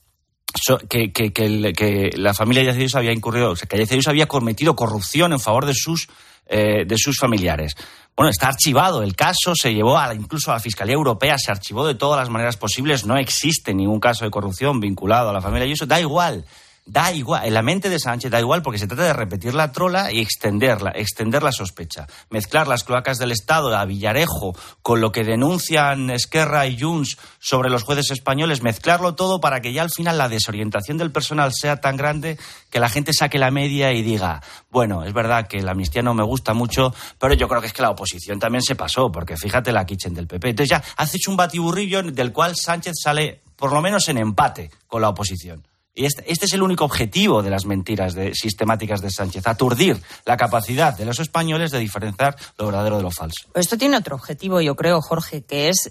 S15: que la familia Díaz Ayuso había incurrido, o sea, que Díaz Ayuso había cometido corrupción en favor de sus familiares. Bueno, está archivado el caso, se llevó incluso a la Fiscalía Europea, se archivó de todas las maneras posibles, no existe ningún caso de corrupción vinculado a la familia Ayuso, da igual, en la mente de Sánchez da igual, porque se trata de repetir la trola y extender la sospecha, mezclar las cloacas del Estado a Villarejo con lo que denuncian Esquerra y Junts sobre los jueces españoles, mezclarlo todo para que ya al final la desorientación del personal sea tan grande que la gente saque la media y diga, bueno, es verdad que la amnistía no me gusta mucho, pero yo creo que es que la oposición también se pasó, porque fíjate la kitchen del PP. Entonces ya has hecho un batiburrillo del cual Sánchez sale por lo menos en empate con la oposición. Y este es el único objetivo de las mentiras sistemáticas de Sánchez, aturdir la capacidad de los españoles de diferenciar lo verdadero de lo falso.
S16: Esto tiene otro objetivo, yo creo, Jorge, que es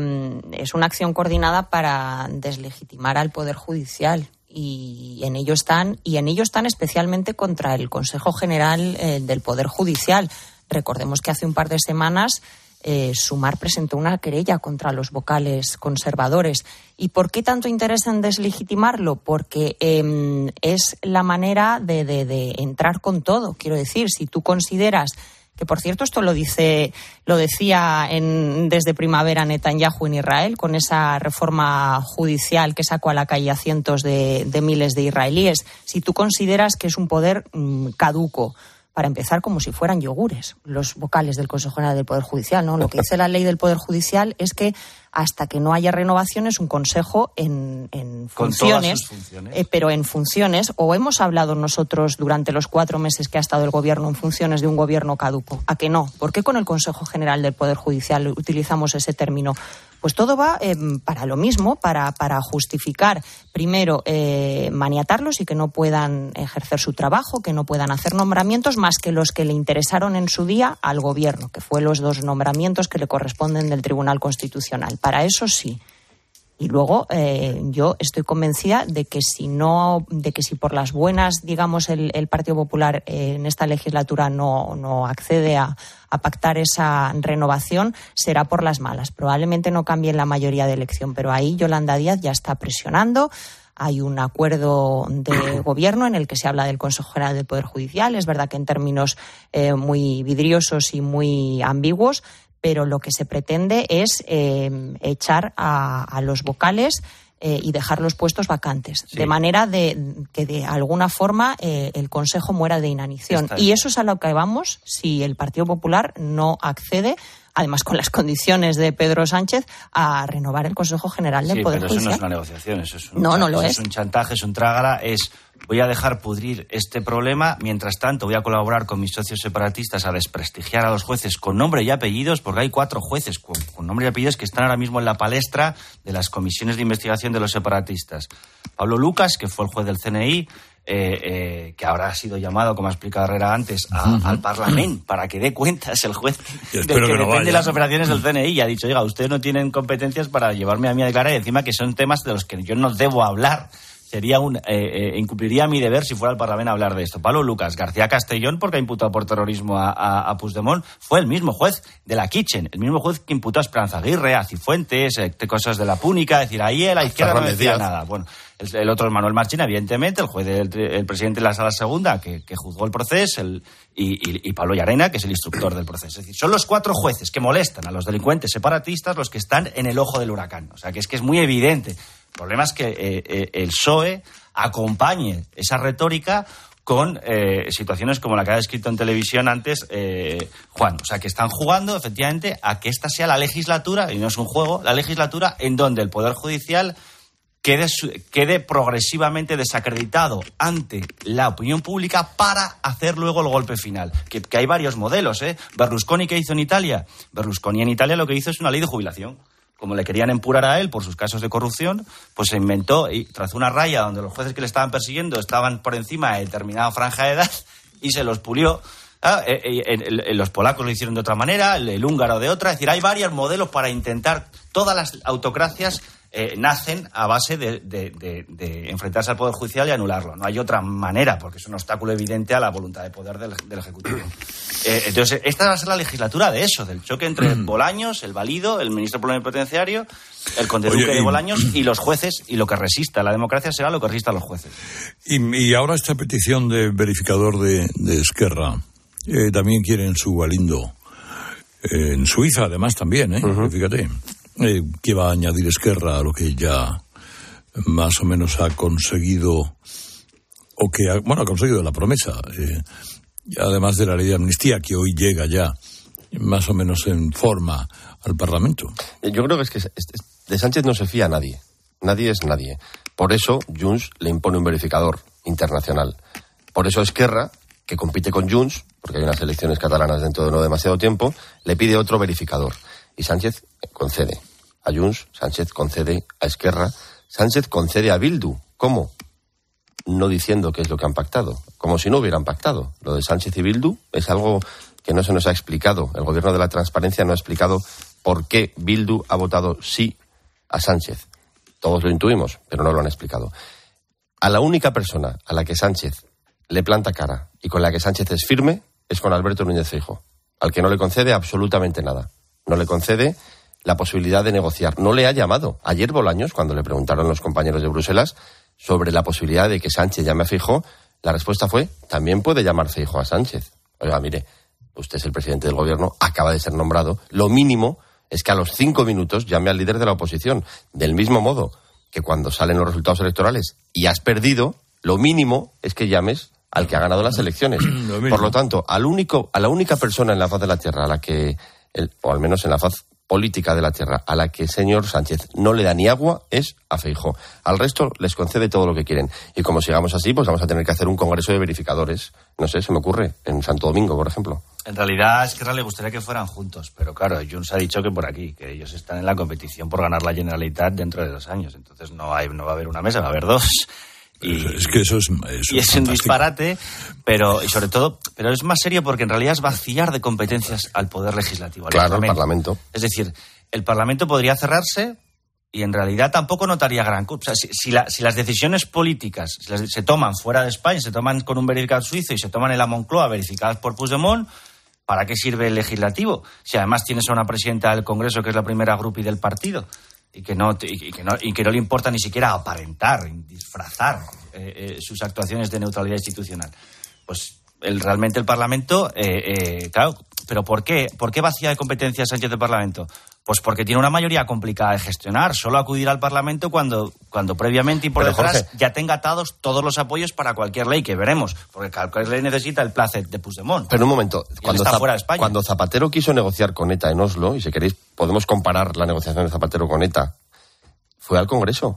S16: una acción coordinada para deslegitimar al Poder Judicial. Y en ello están especialmente contra el Consejo General del Poder Judicial. Recordemos que hace un par de semanas Sumar presentó una querella contra los vocales conservadores. ¿Y por qué tanto interés en deslegitimarlo? Porque es la manera de entrar con todo. Quiero decir, si tú consideras que, por cierto, esto lo decía desde primavera Netanyahu en Israel, con esa reforma judicial que sacó a la calle a cientos de miles de israelíes, si tú consideras que es un poder caduco, para empezar, como si fueran yogures, los vocales del Consejo General del Poder Judicial, ¿no? Lo que dice la ley del Poder Judicial es que hasta que no haya renovación es un consejo en funciones,
S15: con todas sus funciones.
S16: Pero en funciones, o hemos hablado nosotros durante los 4 meses que ha estado el gobierno en funciones de un gobierno caduco. ¿A que no? ¿Por qué con el Consejo General del Poder Judicial utilizamos ese término? Pues todo va para lo mismo, para justificar, primero, maniatarlos y que no puedan ejercer su trabajo, que no puedan hacer nombramientos más que los que le interesaron en su día al gobierno, que fue los 2 nombramientos que le corresponden del Tribunal Constitucional. Para eso sí. Y luego yo estoy convencida de que si por las buenas, digamos, el Partido Popular en esta legislatura no accede a pactar esa renovación, será por las malas. Probablemente no cambien la mayoría de elección, pero ahí Yolanda Díaz ya está presionando. Hay un acuerdo de gobierno en el que se habla del Consejo General del Poder Judicial. Es verdad que en términos muy vidriosos y muy ambiguos, pero lo que se pretende es echar a los vocales y dejar los puestos vacantes, sí, de manera que de alguna forma el Consejo muera de inanición. Y eso es a lo que vamos si el Partido Popular no accede, además con las condiciones de Pedro Sánchez, a renovar el Consejo General del Poder Judicial.
S15: Eso no es una negociación, eso es
S16: es
S15: un chantaje, es un trágala, voy a dejar pudrir este problema, mientras tanto voy a colaborar con mis socios separatistas a desprestigiar a los jueces con nombre y apellidos, porque hay 4 jueces con nombre y apellidos que están ahora mismo en la palestra de las comisiones de investigación de los separatistas. Pablo Lucas, que fue el juez del CNI, que ahora ha sido llamado, como ha explicado Herrera antes, al Parlamento para que dé cuentas, el juez del que depende las operaciones del CNI, y ha dicho, oiga, ustedes no tienen competencias para llevarme a mí a declarar, y encima que son temas de los que yo no debo hablar. Incumpliría mi deber si fuera al Parlamento a hablar de esto. Pablo Lucas, García Castellón, porque ha imputado por terrorismo a Puigdemont, fue el mismo juez de la Kitchen, el mismo juez que imputó a Esperanza Aguirre, a Cifuentes, cosas de la Púnica, es decir, ahí la izquierda no decía nada. Bueno, el otro es Manuel Marchín, evidentemente, el juez el presidente de la Sala Segunda, que juzgó el proceso, y Pablo Llarena, que es el instructor del proceso. Es decir, son los 4 jueces que molestan a los delincuentes separatistas los que están en el ojo del huracán. O sea, que es muy evidente. El problema es que el PSOE acompañe esa retórica con situaciones como la que ha descrito en televisión antes Juan. O sea, que están jugando efectivamente a que esta sea la legislatura, y no es un juego, la legislatura en donde el Poder Judicial quede progresivamente desacreditado ante la opinión pública para hacer luego el golpe final. Que hay varios modelos, ¿eh? Berlusconi, ¿qué hizo en Italia? Berlusconi en Italia lo que hizo es una ley de jubilación. Como le querían empurar a él por sus casos de corrupción, pues se inventó y trazó una raya donde los jueces que le estaban persiguiendo estaban por encima de determinada franja de edad y se los pulió. Los polacos lo hicieron de otra manera, el húngaro de otra. Es decir, hay varios modelos para intentar. Todas las autocracias nacen a base de enfrentarse al Poder Judicial y anularlo. No hay otra manera, porque es un obstáculo evidente a la voluntad de poder del Ejecutivo. Entonces, esta va a ser la legislatura de eso, del choque entre Bolaños, el Valido, el ministro plenipotenciario, el conde Duque de Bolaños y los jueces, y lo que resista la democracia será lo que resista a los jueces.
S3: Y ahora esta petición de verificador de Esquerra, también quieren su Galindo. En Suiza, además, también, fíjate. Que va a añadir Esquerra a lo que ya más o menos ha conseguido, o que ha conseguido la promesa, además de la ley de amnistía, que hoy llega ya más o menos en forma al Parlamento.
S12: Yo creo que de Sánchez no se fía a nadie. Nadie es nadie. Por eso Junts le impone un verificador internacional. Por eso Esquerra, que compite con Junts, porque hay unas elecciones catalanas dentro de no demasiado tiempo, le pide otro verificador. Y Sánchez concede a Junts, Sánchez concede a Esquerra, Sánchez concede a Bildu. ¿Cómo? No diciendo qué es lo que han pactado, como si no hubieran pactado. Lo de Sánchez y Bildu es algo que no se nos ha explicado. El gobierno de la transparencia no ha explicado por qué Bildu ha votado sí a Sánchez. Todos lo intuimos, pero no lo han explicado. A la única persona a la que Sánchez le planta cara y con la que Sánchez es firme es con Alberto Núñez Feijóo, al que no le concede absolutamente nada. No le concede la posibilidad de negociar. No le ha llamado. Ayer Bolaños, cuando le preguntaron los compañeros de Bruselas sobre la posibilidad de que Sánchez llame a Feijóo, la respuesta fue: también puede llamar Feijóo a Sánchez. Oiga, mire, usted es el presidente del gobierno, acaba de ser nombrado. Lo mínimo es que a los 5 minutos llame al líder de la oposición. Del mismo modo que cuando salen los resultados electorales y has perdido, lo mínimo es que llames al que ha ganado las elecciones. Por lo tanto, a la única persona en la faz de la tierra a la que, o al menos en la faz política de la tierra, a la que el señor Sánchez no le da ni agua, es a Feijóo. Al resto les concede todo lo que quieren. Y como sigamos así, pues vamos a tener que hacer un congreso de verificadores. No sé, se me ocurre, en Santo Domingo, por ejemplo.
S15: En realidad a Esquerra le gustaría que fueran juntos, pero claro, Junts ha dicho que por aquí, que ellos están en la competición por ganar la Generalitat dentro de 2 años. Entonces no va a haber una mesa, va a haber 2. Y
S3: es que eso es
S15: un disparate, pero es más serio porque en realidad es vaciar de competencias al Poder Legislativo, al
S12: Parlamento.
S15: Es decir, el Parlamento podría cerrarse y en realidad tampoco notaría gran cosa. O sea, si las decisiones políticas se toman fuera de España, se toman con un verificador suizo y se toman en la Moncloa verificadas por Puigdemont, ¿para qué sirve el legislativo? Si además tienes a una presidenta del Congreso que es la primera grupi del partido y que no le importa ni siquiera aparentar, disfrazar sus actuaciones de neutralidad institucional. Pues realmente el Parlamento, claro, pero ¿por qué? ¿Por qué vacía de competencias Sánchez del Parlamento? Pues porque tiene una mayoría complicada de gestionar. Solo acudirá al Parlamento cuando previamente y por detrás, Jorge, ya tenga atados todos los apoyos para cualquier ley, que veremos, porque cualquier ley necesita el placet de Puigdemont.
S12: Pero un momento,
S15: cuando
S12: Zapatero quiso negociar con ETA en Oslo, y si queréis podemos comparar la negociación de Zapatero con ETA, fue al Congreso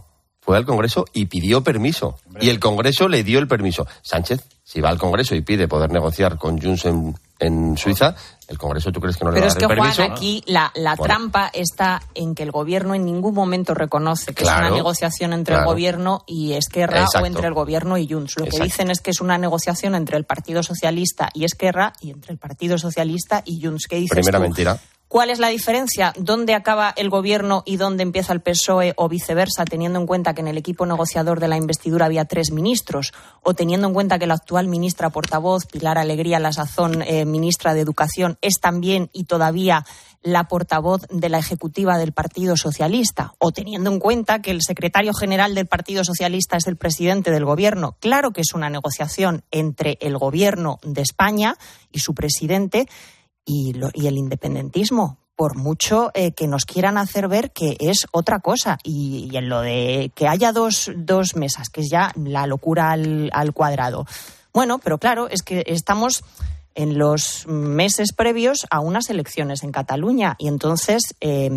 S12: y pidió permiso. Y el Congreso le dio el permiso. Sánchez, si va al Congreso y pide poder negociar con Junts en Suiza, ¿el Congreso tú crees que no le va a dar el permiso?
S16: Pero es que, Juan, aquí la trampa está en que el Gobierno en ningún momento reconoce que es una negociación entre el Gobierno y Esquerra. Exacto. O entre el Gobierno y Junts. Lo que dicen es que es una negociación entre el Partido Socialista y Esquerra y entre el Partido Socialista y Junts. ¿Qué dices
S12: Primera
S16: tú?
S12: Mentira.
S16: ¿Cuál es la diferencia? ¿Dónde acaba el Gobierno y dónde empieza el PSOE o viceversa, teniendo en cuenta que en el equipo negociador de la investidura había 3 ministros? O teniendo en cuenta que la actual ministra portavoz, Pilar Alegría, a la sazón ministra de Educación, es también y todavía la portavoz de la ejecutiva del Partido Socialista. O teniendo en cuenta que el secretario general del Partido Socialista es el presidente del Gobierno. Claro que es una negociación entre el Gobierno de España y su presidente y el independentismo, por mucho que nos quieran hacer ver que es otra cosa. Y en lo de que haya dos mesas, que es ya la locura al cuadrado. Bueno, pero claro, es que estamos en los meses previos a unas elecciones en Cataluña y entonces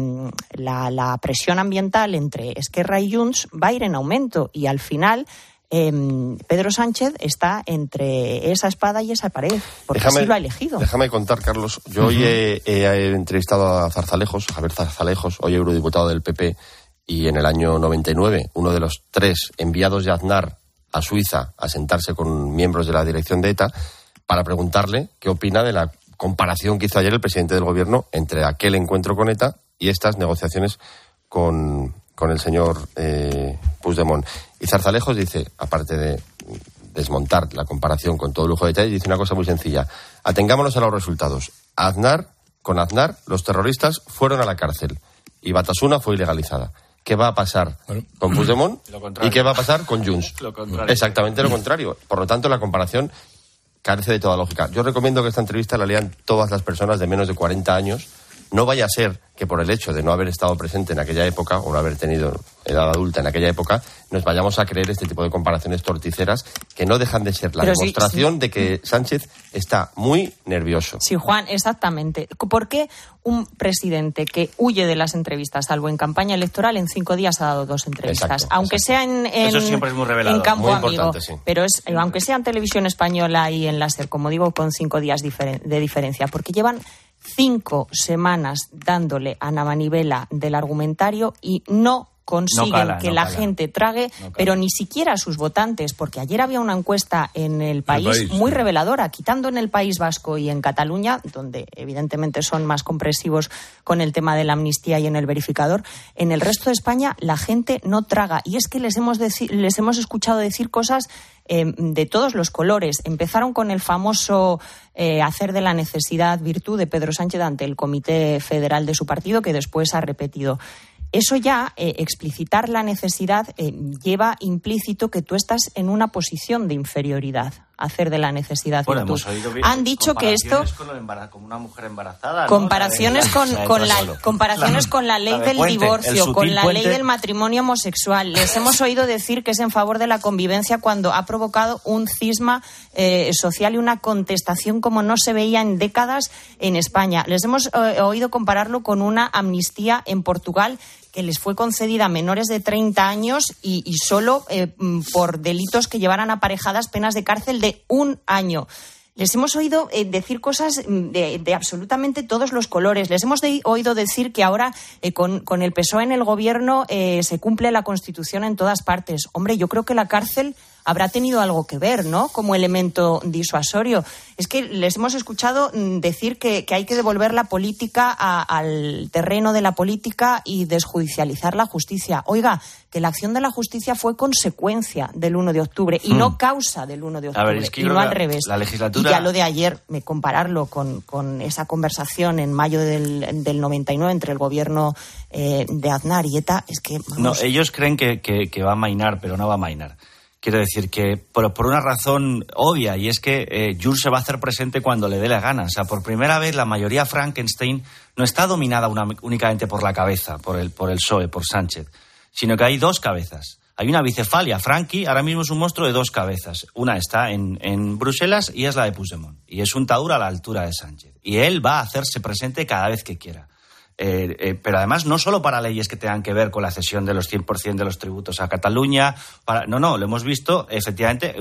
S16: la presión ambiental entre Esquerra y Junts va a ir en aumento y al final Pedro Sánchez está entre esa espada y esa pared, porque así lo ha elegido.
S12: Déjame contar, Carlos, yo hoy he entrevistado a Javier Zarzalejos, hoy eurodiputado del PP, y en el año 99, uno de los 3 enviados de Aznar a Suiza a sentarse con miembros de la dirección de ETA, para preguntarle qué opina de la comparación que hizo ayer el presidente del gobierno entre aquel encuentro con ETA y estas negociaciones con el señor Puigdemont. Y Zarzalejos dice, aparte de desmontar la comparación con todo lujo de detalles, dice una cosa muy sencilla. Atengámonos a los resultados. Con Aznar, los terroristas fueron a la cárcel y Batasuna fue ilegalizada. ¿Qué va a pasar con Puigdemont y qué va a pasar con Junts? Exactamente lo contrario. Por lo tanto, la comparación carece de toda lógica. Yo recomiendo que esta entrevista la lean todas las personas de menos de 40 años. No vaya a ser que por el hecho de no haber estado presente en aquella época o no haber tenido edad adulta en aquella época, nos vayamos a creer este tipo de comparaciones torticeras que no dejan de ser la demostración de que Sánchez está muy nervioso.
S16: Sí, Juan, exactamente. ¿Por qué un presidente que huye de las entrevistas, salvo en campaña electoral, en 5 días ha dado 2 entrevistas? Aunque sea
S15: eso siempre es muy revelador,
S16: en campo
S15: muy
S16: amigo,
S15: sí.
S16: Pero aunque sea en Televisión Española y en Láser, como digo, con 5 días de diferencia, porque llevan 5 semanas dándole a la manivela del argumentario y no consiguen que la gente trague, pero ni siquiera sus votantes, porque ayer había una encuesta en El País muy reveladora, quitando en el País Vasco y en Cataluña, donde evidentemente son más compresivos con el tema de la amnistía y en el verificador. En el resto de España la gente no traga, y es que les hemos escuchado decir cosas de todos los colores. Empezaron con el famoso hacer de la necesidad virtud de Pedro Sánchez ante el Comité Federal de su partido, que después ha repetido. Eso ya, explicitar la necesidad, lleva implícito que tú estás en una posición de inferioridad. Hacer de la necesidad virtud.
S15: Hemos oído
S16: Han dicho que esto...
S15: Con una mujer embarazada,
S16: comparaciones con la ley del divorcio, con la ley del matrimonio homosexual. Les hemos oído decir que es en favor de la convivencia cuando ha provocado un cisma social y una contestación como no se veía en décadas en España. Les hemos oído compararlo con una amnistía en Portugal que les fue concedida a menores de 30 años y solo por delitos que llevaran aparejadas penas de cárcel de 1 año. Les hemos oído decir cosas de absolutamente todos los colores. Les hemos oído decir que ahora con el PSOE en el gobierno se cumple la Constitución en todas partes. Hombre, yo creo que la cárcel habrá tenido algo que ver, ¿no?, como elemento disuasorio. Es que les hemos escuchado decir que hay que devolver la política al terreno de la política y desjudicializar la justicia. Oiga, que la acción de la justicia fue consecuencia del 1 de octubre y no causa del 1 de octubre,
S15: es que
S16: y no al revés.
S15: La legislatura...
S16: Y ya lo de ayer, compararlo con esa conversación en mayo del 99 entre el gobierno de Aznar y ETA, es que... Vamos...
S15: No, ellos creen que va a amainar, pero no va a amainar. Quiero decir que por una razón obvia, y es que Junts se va a hacer presente cuando le dé la gana. O sea, por primera vez la mayoría Frankenstein no está dominada únicamente por la cabeza, por el PSOE, por Sánchez, sino que hay 2 cabezas. Hay una bicefalia. Frankie ahora mismo es un monstruo de 2 cabezas. Una está en Bruselas y es la de Puigdemont. Y es un taur a la altura de Sánchez. Y él va a hacerse presente cada vez que quiera. Pero además no solo para leyes que tengan que ver con la cesión de los 100% de los tributos a Cataluña, no, lo hemos visto efectivamente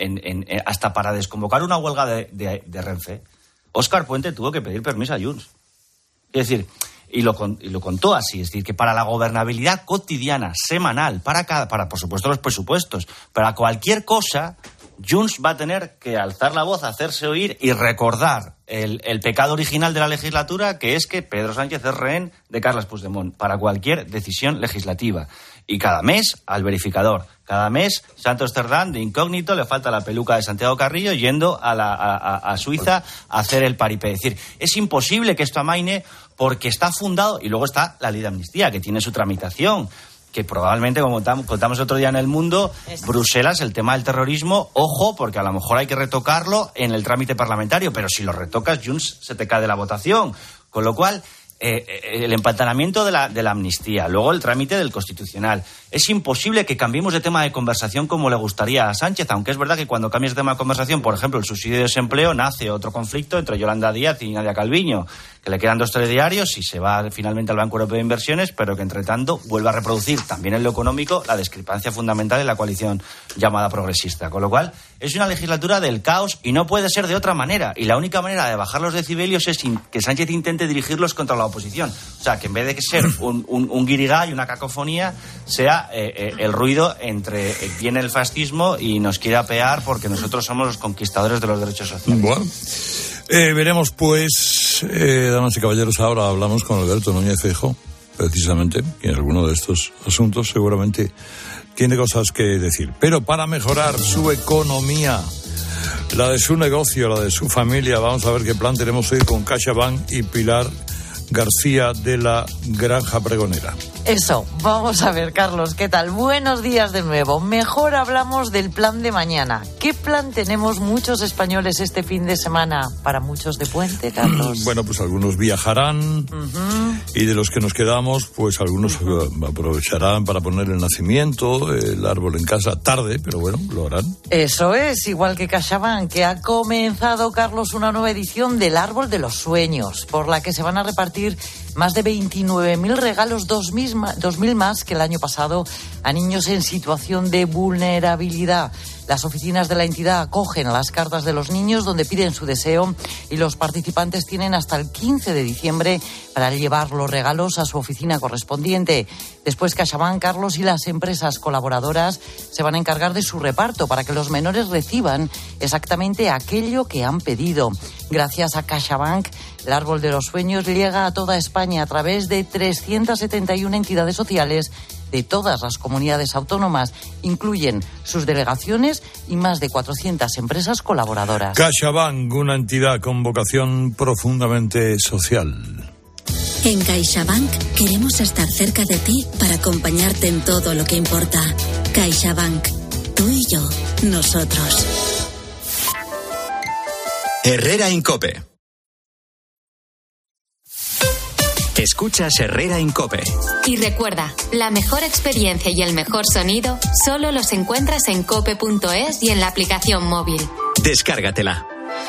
S15: hasta para desconvocar una huelga de Renfe. Óscar Puente tuvo que pedir permiso a Junts. Es decir, y lo contó así, es decir, que para la gobernabilidad cotidiana, semanal, para por supuesto los presupuestos, para cualquier cosa, Junts va a tener que alzar la voz, hacerse oír y recordar el pecado original de la legislatura, que es que Pedro Sánchez es rehén de Carles Puigdemont para cualquier decisión legislativa. Y cada mes al verificador. Cada mes Santos Cerdán de incógnito, le falta la peluca de Santiago Carrillo yendo a Suiza a hacer el paripé. Es decir, es imposible que esto amaine porque está fundado, y luego está la ley de amnistía, que tiene su tramitación, que probablemente, como contamos otro día en El Mundo, Bruselas, el tema del terrorismo, ojo, porque a lo mejor hay que retocarlo en el trámite parlamentario, pero si lo retocas, Junts se te cae de la votación. Con lo cual, el empantanamiento de la amnistía, luego el trámite del Constitucional. Es imposible que cambiemos de tema de conversación como le gustaría a Sánchez, aunque es verdad que cuando cambias de tema de conversación, por ejemplo, el subsidio de desempleo, nace otro conflicto entre Yolanda Díaz y Nadia Calviño, que le quedan 2 telediarios y se va finalmente al Banco Europeo de Inversiones, pero que entre tanto vuelve a reproducir también en lo económico la discrepancia fundamental en la coalición llamada progresista. Con lo cual, es una legislatura del caos y no puede ser de otra manera. Y la única manera de bajar los decibelios es que Sánchez intente dirigirlos contra la oposición. O sea, que en vez de ser un guirigay, una cacofonía, sea el ruido entre viene el fascismo y nos quiere apear porque nosotros somos los conquistadores de los derechos sociales.
S3: Bueno, veremos pues, damas y caballeros, ahora hablamos con Alberto Núñez Feijóo, precisamente, que en alguno de estos asuntos seguramente tiene cosas que decir. Pero para mejorar su economía, la de su negocio, la de su familia, vamos a ver qué plan tenemos hoy con CaixaBank y Pilar García de la Granja Pregonera.
S4: Eso, vamos a ver, Carlos, ¿qué tal? Buenos días de nuevo. Mejor hablamos del plan de mañana. ¿Qué plan tenemos muchos españoles este fin de semana? Para muchos de puente, Carlos.
S3: Bueno, pues algunos viajarán y de los que nos quedamos, pues algunos aprovecharán para poner el nacimiento, el árbol en casa, tarde, pero bueno, lo harán.
S4: Eso es, igual que CaixaBank, que ha comenzado, Carlos, una nueva edición del Árbol de los Sueños, por la que se van a repartir más de 29.000 regalos, 2.000 más que el año pasado, a niños en situación de vulnerabilidad. Las oficinas de la entidad acogen a las cartas de los niños donde piden su deseo y los participantes tienen hasta el 15 de diciembre para llevar los regalos a su oficina correspondiente. Después CaixaBank, Carlos, y las empresas colaboradoras se van a encargar de su reparto para que los menores reciban exactamente aquello que han pedido. Gracias a CaixaBank, el Árbol de los Sueños llega a toda España a través de 371 entidades sociales de todas las comunidades autónomas. Incluyen sus delegaciones y más de 400 empresas colaboradoras.
S3: CaixaBank, una entidad con vocación profundamente social.
S18: En CaixaBank queremos estar cerca de ti para acompañarte en todo lo que importa. CaixaBank, tú y yo, nosotros.
S1: Herrera Incope. Escuchas Herrera Incope.
S23: Y recuerda, la mejor experiencia y el mejor sonido solo los encuentras en cope.es y en la aplicación móvil.
S1: Descárgatela.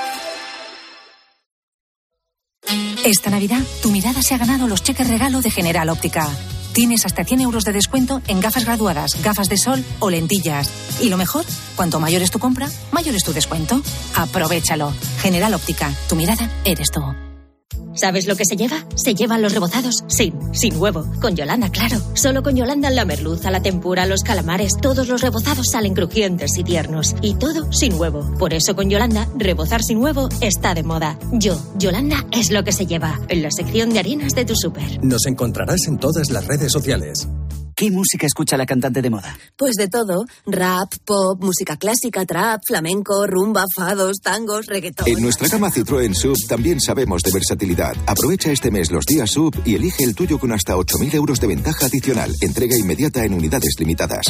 S6: Esta Navidad, tu mirada se ha ganado los cheques regalo de General Óptica. Tienes hasta 100 euros de descuento en gafas graduadas, gafas de sol o lentillas. Y lo mejor, cuanto mayor es tu compra, mayor es tu descuento. Aprovéchalo. General Óptica, tu mirada eres tú.
S7: ¿Sabes lo que se lleva? Se llevan los rebozados sin huevo. Con Yolanda, claro. Solo con Yolanda la merluza, la tempura, los calamares, todos los rebozados salen crujientes y tiernos. Y todo sin huevo. Por eso con Yolanda, rebozar sin huevo está de moda. Yolanda es lo que se lleva. En la sección de harinas de tu súper.
S17: Nos encontrarás en todas las redes sociales.
S19: ¿Qué música escucha la cantante de moda?
S20: Pues de todo. Rap, pop, música clásica, trap, flamenco, rumba, fados, tangos, reggaetón.
S21: En nuestra gama Citroën SUV también sabemos de versatilidad. Aprovecha este mes los días SUV y elige el tuyo con hasta 8.000 euros de ventaja adicional. Entrega inmediata en unidades limitadas.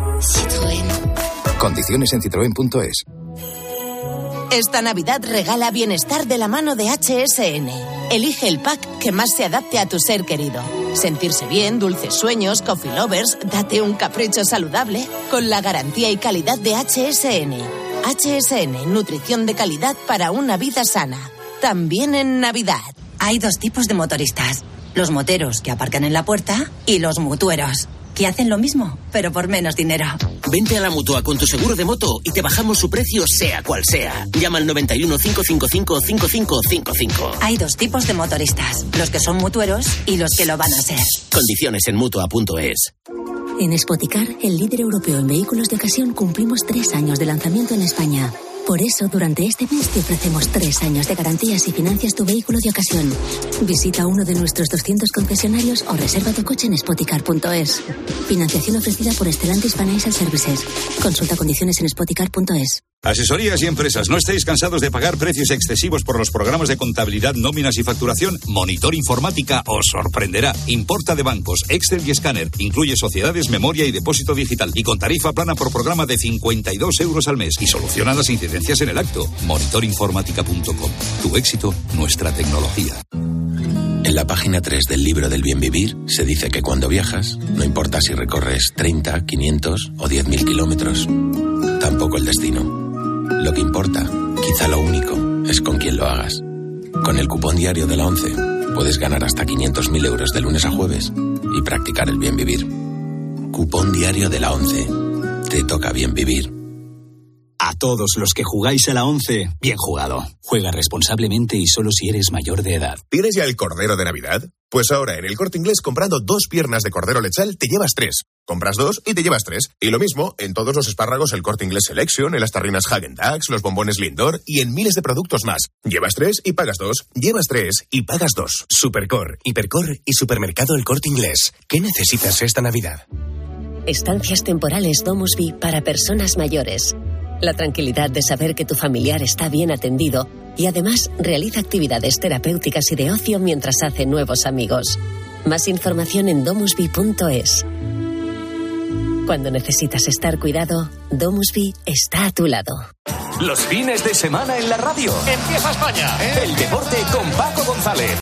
S20: Citroën.
S21: Condiciones en citroen.es.
S22: Esta Navidad regala bienestar de la mano de HSN. Elige el pack que más se adapte a tu ser querido. Sentirse bien, dulces sueños, coffee lovers, date un capricho saludable con la garantía y calidad de HSN. HSN, nutrición de calidad para una vida sana. También en Navidad.
S24: Hay dos tipos de motoristas. Los moteros que aparcan en la puerta y los mutueros, que hacen lo mismo, pero por menos dinero.
S27: Vente a la Mutua con tu seguro de moto y te bajamos su precio sea cual sea. Llama al 91 555 5555.
S24: Hay dos tipos de motoristas, los que son mutueros y los que lo van a ser.
S27: Condiciones en Mutua.es.
S18: En Spoticar, el líder europeo en vehículos de ocasión, cumplimos 3 años de lanzamiento en España. Por eso, durante este mes te ofrecemos 3 años de garantías si financias tu vehículo de ocasión. Visita uno de nuestros 200 concesionarios o reserva tu coche en spoticar.es. Financiación ofrecida por Stellantis Financial Services. Consulta condiciones en spoticar.es.
S29: Asesorías y empresas, ¿no estáis cansados de pagar precios excesivos por los programas de contabilidad, nóminas y facturación? Monitor Informática os sorprenderá. Importa de bancos, Excel y escáner. Incluye sociedades, memoria y depósito digital. Y con tarifa plana por programa de 52 euros al mes. Y soluciona las incidencias en el acto. Monitorinformática.com. Tu éxito, nuestra tecnología.
S2: En la página 3 del libro del bien vivir se dice que cuando viajas, no importa si recorres 30, 500 o 10.000 kilómetros, tampoco el destino. Lo que importa, quizá lo único, es con quién lo hagas. Con el cupón diario de la ONCE puedes ganar hasta 500.000 euros de lunes a jueves y practicar el bien vivir. Cupón diario de la ONCE. Te toca bien vivir.
S5: A todos los que jugáis a la 11, bien jugado. Juega responsablemente y solo si eres mayor de edad.
S8: ¿Tienes ya el cordero de Navidad? Pues ahora en El Corte Inglés, comprando 2 piernas de cordero lechal, te llevas 3. Compras 2 y te llevas 3. Y lo mismo en todos los espárragos El Corte Inglés Selection, en las tarrinas Häagen-Dazs, los bombones Lindor y en miles de productos más. Llevas 3 y pagas 2. Llevas 3 y pagas 2.
S9: Supercor, Hipercor y Supermercado El Corte Inglés. ¿Qué necesitas esta Navidad?
S10: Estancias temporales Domusby para personas mayores. La tranquilidad de saber que tu familiar está bien atendido y además realiza actividades terapéuticas y de ocio mientras hace nuevos amigos. Más información en domusby.es. Cuando necesitas estar cuidado, Domusby está a tu lado.
S11: Los fines de semana en la radio.
S25: Empieza España.
S11: El deporte con Paco González.